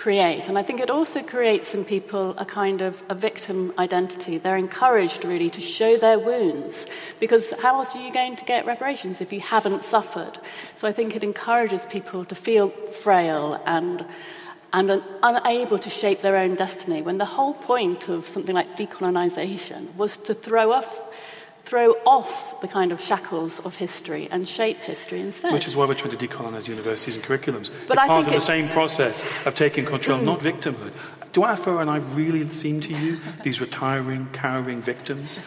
create. And I think it also creates in people a kind of a victim identity. They're encouraged, really, to show their wounds, because how else are you going to get reparations if you haven't suffered? So I think it encourages people to feel frail and and un- unable to shape their own destiny, when the whole point of something like decolonisation was to throw off throw off the kind of shackles of history and shape history instead. Which is why we're trying to decolonise universities and curriculums. But it's I part think of it... the same process of taking control, mm. not victimhood. Do Afro and I really seem to you these retiring, cowering victims?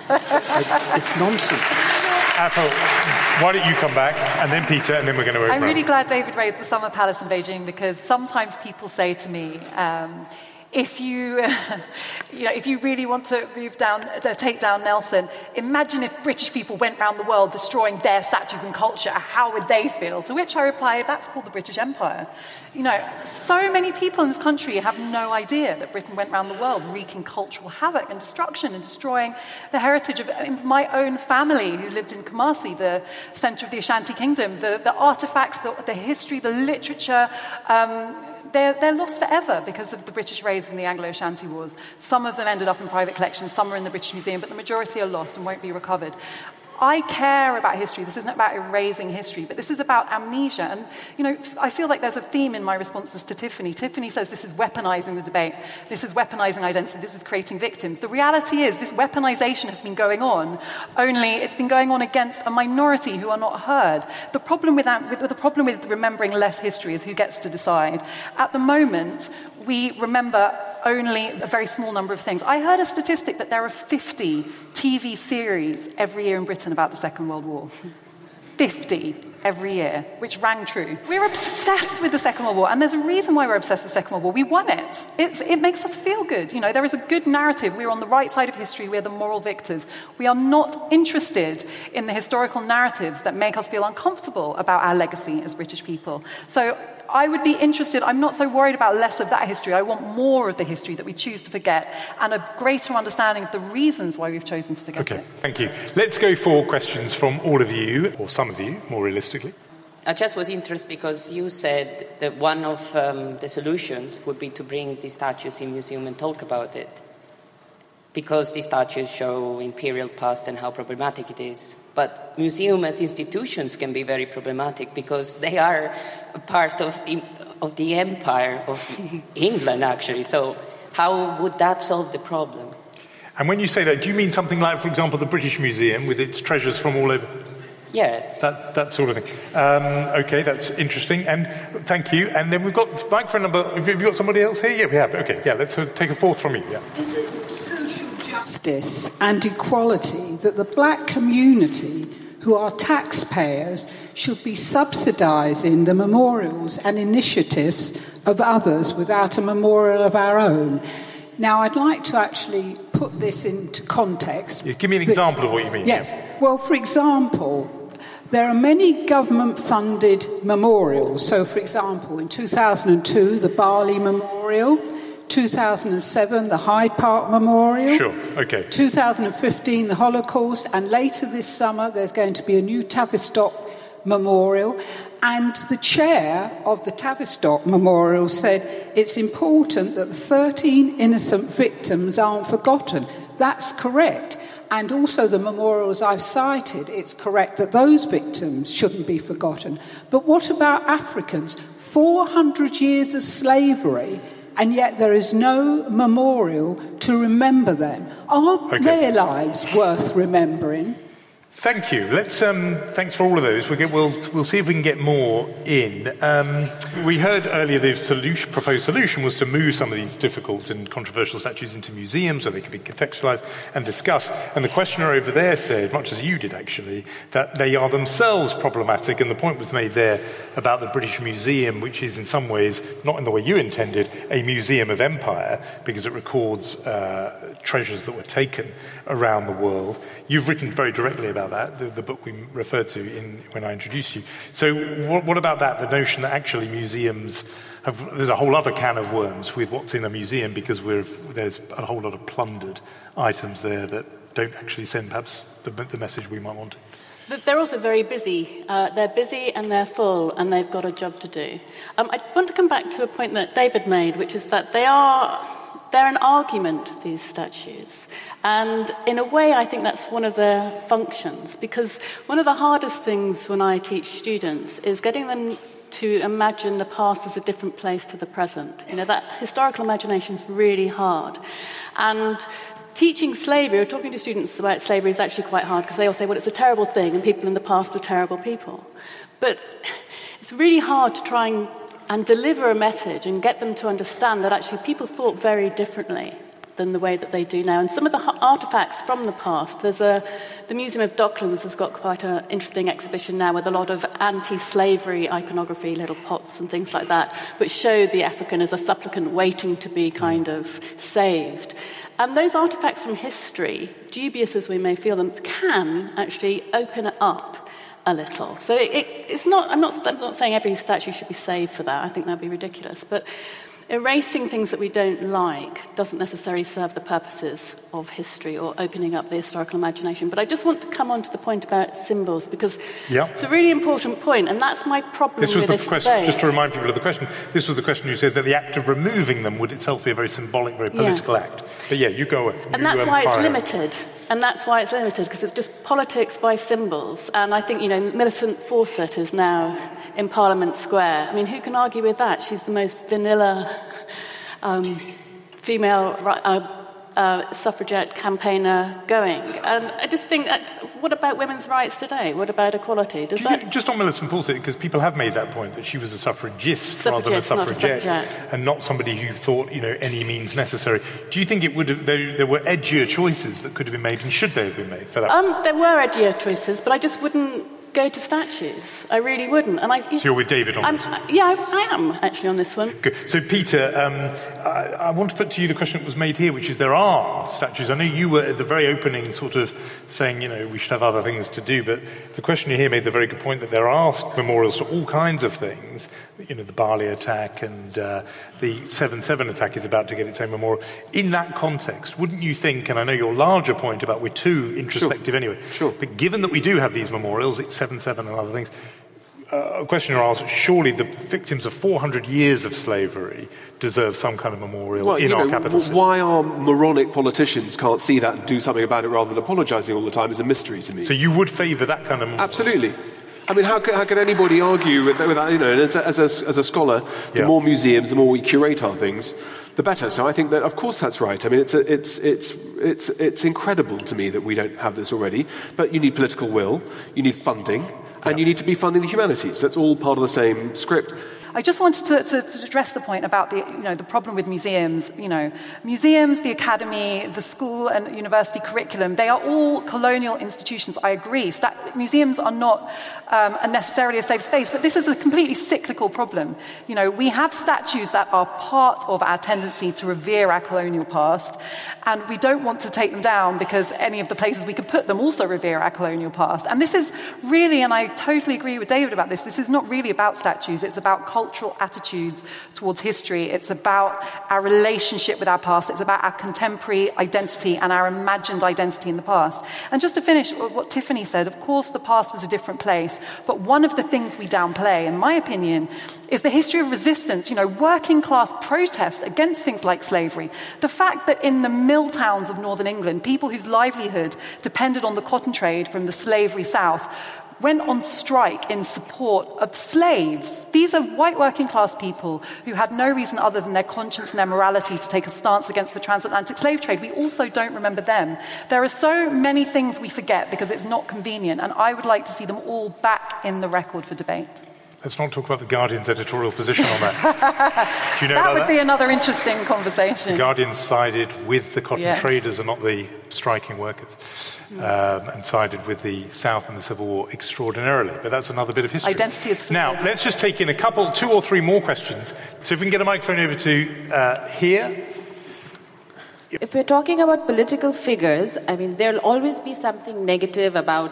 I, it's nonsense. Afro, why don't you come back, and then Peter, and then we're going to open I'm really up. glad David raised the Summer Palace in Beijing, because sometimes people say to me, um, if you, you know, if you really want to move down, uh, take down Nelson, imagine if British people went around the world destroying their statues and culture. How would they feel? To which I reply, that's called the British Empire. You know, so many people in this country have no idea that Britain went around the world wreaking cultural havoc and destruction and destroying the heritage of my own family, who lived in Kumasi, the centre of the Ashanti Kingdom, the, the artefacts, the, the history, the literature. Um, They're, they're lost forever because of the British raids in the Anglo-Ashanti Wars. Some of them ended up in private collections, some are in the British Museum, but the majority are lost and won't be recovered. I care about history. This isn't about erasing history, but this is about amnesia. And, you know, I feel like there's a theme in my responses to Tiffany. Tiffany says this is weaponizing the debate. This is weaponizing identity. This is creating victims. The reality is this weaponization has been going on, only it's been going on against a minority who are not heard. The problem with, the problem with remembering less history is who gets to decide. At the moment, we remember only a very small number of things. I heard a statistic that there are fifty T V series every year in Britain about the Second World War. fifty every year, which rang true. We're obsessed with the Second World War, and there's a reason why we're obsessed with the Second World War. We won it. It's, it makes us feel good. You know, there is a good narrative. We're on the right side of history. We're the moral victors. We are not interested in the historical narratives that make us feel uncomfortable about our legacy as British people. So I would be interested, I'm not so worried about less of that history. I want more of the history that we choose to forget, and a greater understanding of the reasons why we've chosen to forget okay, it. Thank you. Let's go for questions from all of you, or some of you, more realistically. I just was interested because you said that one of um, the solutions would be to bring these statues in museum and talk about it, because these statues show imperial past and how problematic it is. But museums as institutions can be very problematic because they are a part of, of the empire of England, actually. So how would that solve the problem? And when you say that, do you mean something like, for example, the British Museum with its treasures from all over? Yes. That, that sort of thing. Um, okay, that's interesting. And thank you. And then we've got microphone number. Have you got somebody else here? Yeah, we have. Okay, yeah, let's take a fourth from you. Yeah. Justice and equality that the black community, who are taxpayers, should be subsidising the memorials and initiatives of others without a memorial of our own. Now, I'd like to actually put this into context. Yeah, give me an example of what you mean. Yes. Well, for example, there are many government-funded memorials. So, for example, in two thousand two, the Bali Memorial. two thousand seven, the Hyde Park Memorial. Sure, okay. two thousand fifteen, the Holocaust. And later this summer, there's going to be a new Tavistock Memorial. And the chair of the Tavistock Memorial said it's important that the thirteen innocent victims aren't forgotten. That's correct. And also the memorials I've cited, it's correct that those victims shouldn't be forgotten. But what about Africans? four hundred years of slavery, and yet there is no memorial to remember them. Are okay. their lives worth remembering? Thank you. Let's. Um, thanks for all of those. We'll, get, we'll, we'll see if we can get more in. Um, we heard earlier the solution, proposed solution was to move some of these difficult and controversial statues into museums so they could be contextualised and discussed. And the questioner over there said, much as you did actually, that they are themselves problematic. And the point was made there about the British Museum, which is in some ways, not in the way you intended, a museum of empire, because it records uh, treasures that were taken around the world. You've written very directly about that, the, the book we referred to in, when I introduced you. So what, what about that, the notion that actually museums have, there's a whole other can of worms with what's in a museum because we're, there's a whole lot of plundered items there that don't actually send perhaps the, the message we might want. They're also very busy. Uh, they're busy and they're full, and they've got a job to do. Um, I want to come back to a point that David made, which is that they are they're an argument, these statues. And in a way, I think that's one of their functions, because one of the hardest things when I teach students is getting them to imagine the past as a different place to the present. You know, that historical imagination is really hard. And teaching slavery, or talking to students about slavery, is actually quite hard, because they all say, well, it's a terrible thing, and people in the past were terrible people. But it's really hard to try and, and deliver a message and get them to understand that actually people thought very differently than the way that they do now. And some of the artefacts from the past, there's a, the Museum of Docklands has got quite an interesting exhibition now with a lot of anti-slavery iconography, little pots and things like that, which show the African as a supplicant waiting to be kind of saved. And those artefacts from history, dubious as we may feel them, can actually open it up a little. So it, it, it's not I'm, not, I'm not saying every statue should be saved for that. I think that would be ridiculous. But erasing things that we don't like doesn't necessarily serve the purposes of history or opening up the historical imagination. But I just want to come on to the point about symbols, because yeah. it's a really important point, and that's my problem this was with the this question, debate. Just to remind people of the question, this was the question you said that the act of removing them would itself be a very symbolic, very political yeah. act. But yeah, you go. You, and that's um, why it's fire. limited. And that's why it's limited, because it's just politics by symbols. And I think, you know, Millicent Fawcett is now in Parliament Square. I mean, who can argue with that? She's the most vanilla um, female uh, uh, suffragette campaigner going. And I just think, that, what about women's rights today? What about equality? Does that... Just on Millicent Fawcett, because people have made that point, that she was a suffragist rather than a suffragette, suffragette, suffragette, and not somebody who thought, you know, any means necessary. Do you think it would have, there, there were edgier choices that could have been made, and should they have been made for that? Um, there were edgier choices, but I just wouldn't go to statues. I really wouldn't. And I, so you're with David on I'm, this one? Yeah, I, I am actually on this one. Good. So Peter, um, I, I want to put to you the question that was made here, which is there are statues. I know you were at the very opening sort of saying, you know, we should have other things to do, but the questioner here made the very good point that there are memorials to all kinds of things. You know, the Bali attack and uh, the seven seven attack is about to get its own memorial. In that context, wouldn't you think, and I know your larger point about we're too introspective sure. anyway, sure. but given that we do have these memorials, it's seven seven and other things, uh, a questioner asks, surely the victims of four hundred years of slavery deserve some kind of memorial well, in you our know, capital city. Why our moronic politicians can't see that and do something about it rather than apologising all the time is a mystery to me. So you would favour that kind of memorial? Absolutely. I mean, how can, how can anybody argue with, with that? You know, as a, as a, as a scholar, the yeah. more museums, the more we curate our things, the better. So I think that, of course, that's right. I mean, it's, a, it's, it's, it's, it's incredible to me that we don't have this already. But you need political will, you need funding, and you need to be funding the humanities. That's all part of the same script. I just wanted to, to, to address the point about the, you know, the problem with museums. You know, museums, the academy, the school and university curriculum, they are all colonial institutions, I agree. Stat- museums are not um, necessarily a safe space, but this is a completely cyclical problem. You know, we have statues that are part of our tendency to revere our colonial past, and we don't want to take them down because any of the places we could put them also revere our colonial past. And this is really, and I totally agree with David about this, this is not really about statues, it's about culture. Cultural attitudes towards history. It's about our relationship with our past. It's about our contemporary identity and our imagined identity in the past. And just to finish what Tiffany said, of course the past was a different place, but one of the things we downplay, in my opinion, is the history of resistance, you know, working class protest against things like slavery. The fact that in the mill towns of northern England, people whose livelihood depended on the cotton trade from the slavery south went on strike in support of slaves. These are white working class people who had no reason other than their conscience and their morality to take a stance against the transatlantic slave trade. We also don't remember them. There are so many things we forget because it's not convenient, and I would like to see them all back in the record for debate. Let's not talk about the Guardian's editorial position on that. Do you know that about would that? be another interesting conversation. The Guardian sided with the cotton yes. traders and not the striking workers, mm. um, and sided with the South in the Civil War extraordinarily. But that's another bit of history. Identity is fluid. Now, let's just take in a couple, two or three more questions. So if we can get a microphone over to uh, here. If we're talking about political figures, I mean, there'll always be something negative about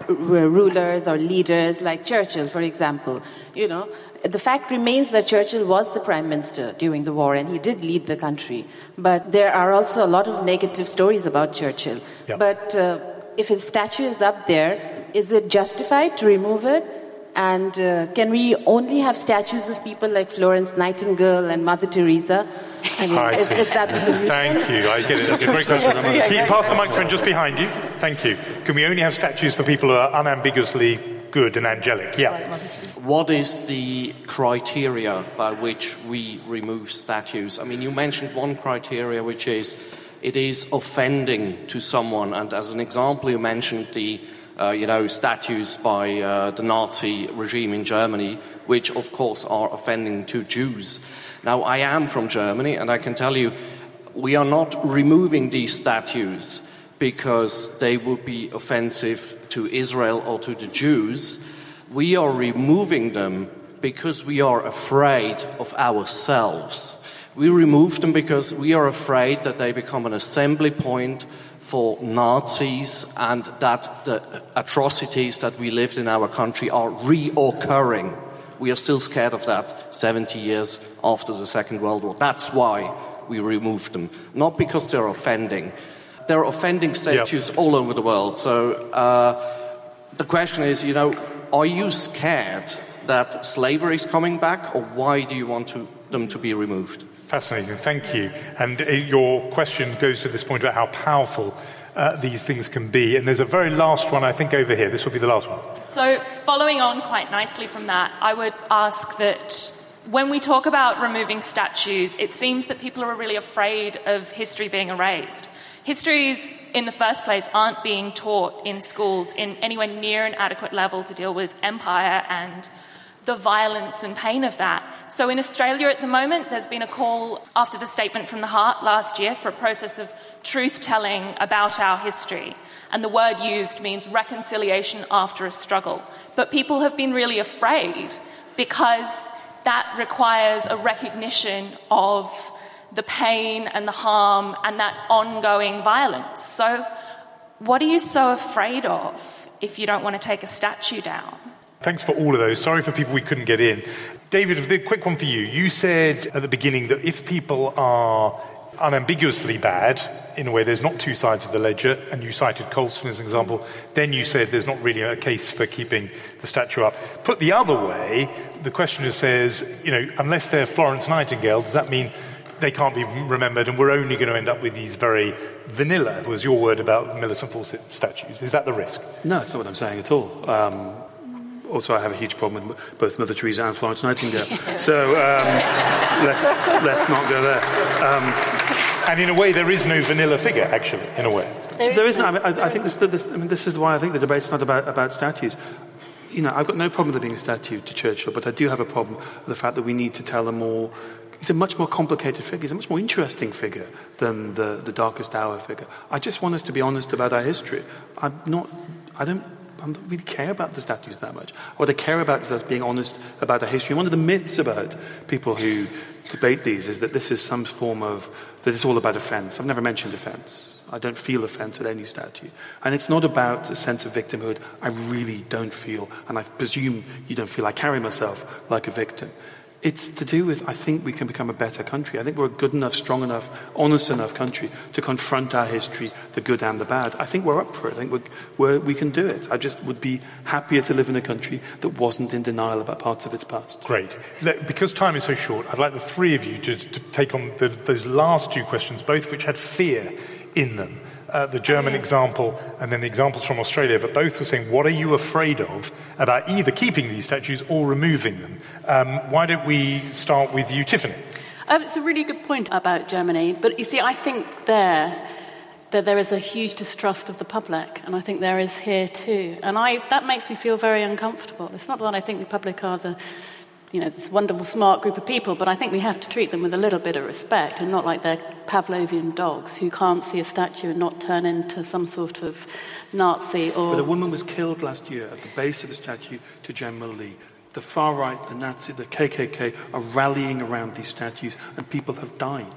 r- rulers or leaders like Churchill, for example. You know, the fact remains that Churchill was the prime minister during the war and he did lead the country. But there are also a lot of negative stories about Churchill. Yep. But uh, if his statue is up there, is it justified to remove it? And uh, can we only have statues of people like Florence Nightingale and Mother Teresa? I mean, I is, see. is that the solution? Thank you. I get it. That's a great question. Keep pass the microphone just behind you. Thank you. Can we only have statues for people who are unambiguously good and angelic? Yeah. What is the criteria by which we remove statues? I mean, you mentioned one criteria, which is it is offending to someone. And as an example, you mentioned the Uh, you know, statues by uh, the Nazi regime in Germany, which, of course, are offending to Jews. Now, I am from Germany, and I can tell you, we are not removing these statues because they would be offensive to Israel or to the Jews. We are removing them because we are afraid of ourselves. We remove them because we are afraid that they become an assembly point for Nazis and that the atrocities that we lived in our country are reoccurring. We are still scared of that seventy years after the Second World War. That's why we removed them. Not because they're offending. They're offending statues yep. all over the world. So uh, the question is, you know, are you scared that slavery is coming back, or why do you want to, them to be removed? Fascinating, thank you. And uh, your question goes to this point about how powerful uh, these things can be. And there's a very last one, I think, over here. This will be the last one. So, following on quite nicely from that, I would ask that when we talk about removing statues, it seems that people are really afraid of history being erased. Histories, in the first place, aren't being taught in schools in anywhere near an adequate level to deal with empire and the violence and pain of that. So in Australia at the moment, there's been a call after the Statement from the Heart last year for a process of truth-telling about our history. And the word used means reconciliation after a struggle. But people have been really afraid because that requires a recognition of the pain and the harm and that ongoing violence. So what are you so afraid of if you don't want to take a statue down? Thanks for all of those. Sorry for people we couldn't get in. David, a quick one for you. You said at the beginning that if people are unambiguously bad, in a way there's not two sides of the ledger, and you cited Colston as an example, then you said there's not really a case for keeping the statue up. Put the other way, the questioner says, you know, unless they're Florence Nightingale, does that mean they can't be remembered and we're only going to end up with these very vanilla, was your word about Millicent Fawcett statues? Is that the risk? No, that's not what I'm saying at all. Um, Also, I have a huge problem with both Mother Teresa and Florence Nightingale. So um, let's let's not go there. Um, and in a way, there is no vanilla figure, actually, in a way. There, there isn't. I, mean, I, I think this, this, I mean, this is why I think the debate's not about, about statues. You know, I've got no problem with there being a statue to Churchill, but I do have a problem with the fact that we need to tell a more... He's a much more complicated figure. He's a much more interesting figure than the, the Darkest Hour figure. I just want us to be honest about our history. I'm not... I don't... I don't really care about the statues that much. What I care about is us being honest about our history. One of the myths about people who debate these is that this is some form of, that it's all about offence. I've never mentioned offence. I don't feel offence at any statue. And it's not about a sense of victimhood. I really don't feel, and I presume you don't feel I carry myself like a victim. It's to do with, I think we can become a better country. I think we're a good enough, strong enough, honest enough country to confront our history, the good and the bad. I think we're up for it. I think we're, we're, we can do it. I just would be happier to live in a country that wasn't in denial about parts of its past. Great. Because time is so short, I'd like the three of you to, to take on the, those last two questions, both of which had fear in them. Uh, the German example and then the examples from Australia, but both were saying, what are you afraid of about either keeping these statues or removing them? Um, why don't we start with you, Tiffany? Um, it's a really good point about Germany, but you see, I think there that there is a huge distrust of the public, and I think there is here too. And I that makes me feel very uncomfortable. It's not that I think the public are the you know, this wonderful, smart group of people, but I think we have to treat them with a little bit of respect and not like they're Pavlovian dogs who can't see a statue and not turn into some sort of Nazi or... But a woman was killed last year at the base of a statue to General Lee. The far right, the Nazi, the K K K are rallying around these statues and people have died.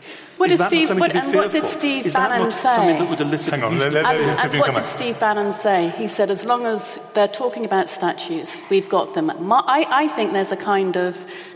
What is did that Steve, not something what, to be and fearful? what did Steve is that Bannon not say? something that would elicit Hang on, news- let, let, And, let, and what did Steve Bannon say? He said, as long as they're talking about statues, we've got them. My, I, I think there's a kind of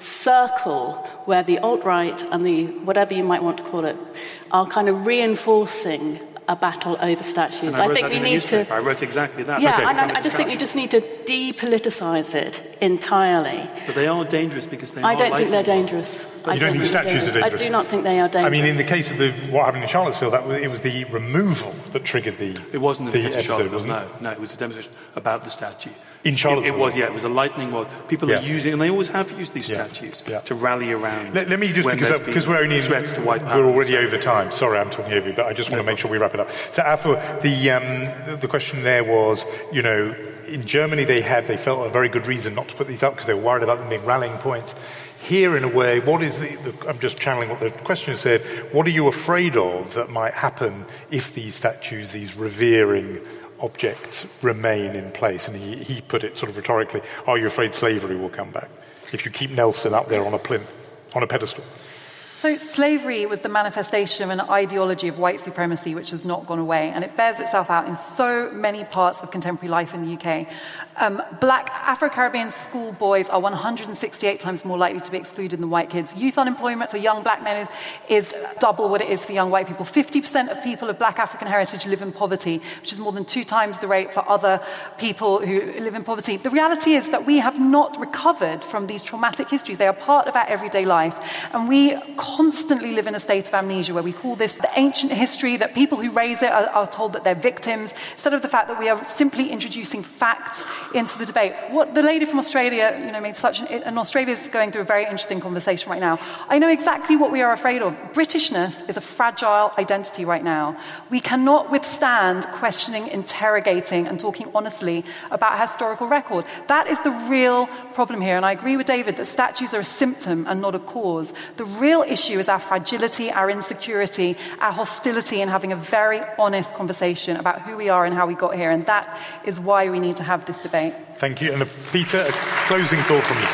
circle where the alt-right and the whatever you might want to call it are kind of reinforcing a battle over statues. And I, wrote think that we in the need newspaper. to. I wrote exactly that. Yeah, okay, and I, I just think we just need to depoliticize it entirely. But they are dangerous because they I are don't think they're lightning dangerous. But you don't think statues are dangerous? I do not think they are dangerous. I mean, in the case of the, what happened in Charlottesville, that was, it was the removal that triggered the It wasn't the in the case of episode, Charlottesville, wasn't it? no. No, it was a demonstration about the statue. In Charlottesville? It, it was, yeah. It was a lightning rod. People Yeah. are using, and they always have used these Yeah. statues Yeah. to rally around. Let, let me just, when because, there's uh, because been we're only in, threats to white power. we're already So- over time. Sorry, I'm talking over you, but I just want to make sure we wrap it up. So, Afua, the, um, the, the question there was, you know, in Germany they had, they felt a very good reason not to put these up because they were worried about them being rallying points. Here, in a way, what is the, the, I'm just channeling what the questioner said, what are you afraid of that might happen if these statues, these revering objects remain in place? And he, he put it sort of rhetorically, are you afraid slavery will come back if you keep Nelson up there on a plinth, on a pedestal? So slavery was the manifestation of an ideology of white supremacy which has not gone away, and it bears itself out in so many parts of contemporary life in the U K. Um, black Afro-Caribbean schoolboys are one hundred sixty-eight times more likely to be excluded than white kids. Youth unemployment for young black men is double what it is for young white people. fifty percent of people of black African heritage live in poverty, which is more than two times the rate for other people who live in poverty. The reality is that we have not recovered from these traumatic histories. They are part of our everyday life, and we constantly live in a state of amnesia where we call this the ancient history, that people who raise it are, are told that they're victims, instead of the fact that we are simply introducing facts into the debate. What the lady from Australia, you know, made such an, and Australia's going through a very interesting conversation right now. I know exactly what we are afraid of. Britishness is a fragile identity right now. We cannot withstand questioning, interrogating, and talking honestly about our historical record. That is the real problem here, and I agree with David that statues are a symptom and not a cause. The real issue is our fragility, our insecurity, our hostility in having a very honest conversation about who we are and how we got here, and that is why we need to have this debate. Thank you. And uh, Peter, a closing thought from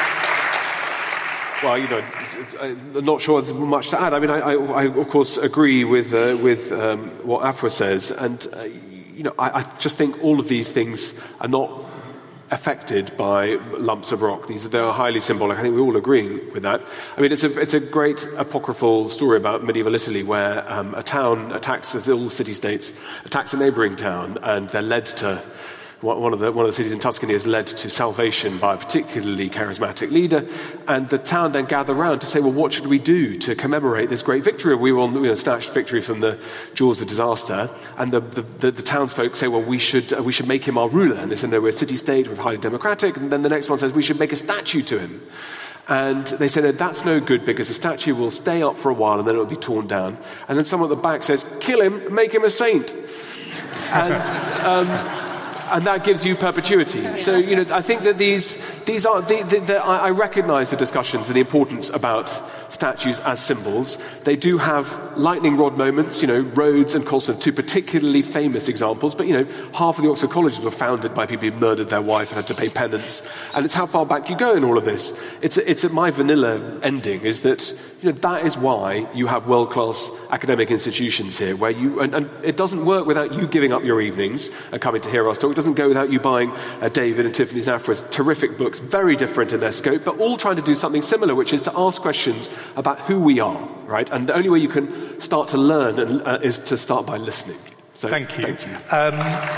you. Well, you know, it's, it's, I'm not sure there's much to add. I mean, I, I, I of course agree with uh, with um, what Afua says, and uh, you know, I, I just think all of these things are not affected by lumps of rock. These they are highly symbolic. I think we all agree with that. I mean, it's a it's a great apocryphal story about medieval Italy where um, a town attacks all the city-states, attacks a neighbouring town, and they're led to. One of, the, one of the cities in Tuscany is led to salvation by a particularly charismatic leader, and the town then gather around to say, well, what should we do to commemorate this great victory? We all, you know, snatched victory from the jaws of disaster, and the, the, the, the townsfolk say, well, we should, uh, we should make him our ruler. And they say, no, we're a city-state, we're highly democratic, and then the next one says, we should make a statue to him. And they say, no, that's no good because the statue will stay up for a while and then it will be torn down. And then someone at the back says, kill him, make him a saint. And... Um, And that gives you perpetuity. So, you know, I think that these these are the, the, the, I recognise the discussions and the importance about statues as symbols. They do have lightning rod moments. You know, Rhodes and Colston, two particularly famous examples. But you know, half of the Oxford colleges were founded by people who murdered their wife and had to pay penance. And it's how far back you go in all of this. It's it's at my vanilla ending is that you know that is why you have world class academic institutions here, where you and, and it doesn't work without you giving up your evenings and coming to hear us talk. It doesn't go without you buying uh, David and Tiffany's and Afra's terrific books, very different in their scope, but all trying to do something similar, which is to ask questions about who we are, right? And the only way you can start to learn and, uh, is to start by listening. So, thank you. Thank you. Um,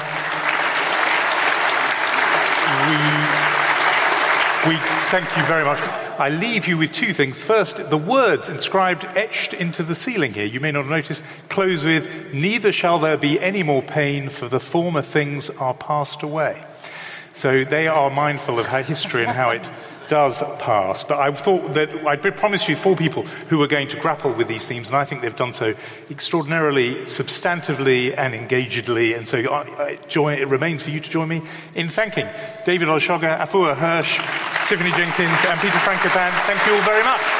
we, we thank you very much. I leave you with two things. First, the words inscribed, etched into the ceiling here, you may not notice, close with, neither shall there be any more pain, for the former things are passed away. So they are mindful of how history and how it does pass. But I thought that I'd promised you four people who were going to grapple with these themes, and I think they've done so extraordinarily substantively and engagedly. And so I, I join, it remains for you to join me in thanking David Olusoga, Afua Hirsch, Tiffany Jenkins, and Peter Frankopan. Thank you all very much.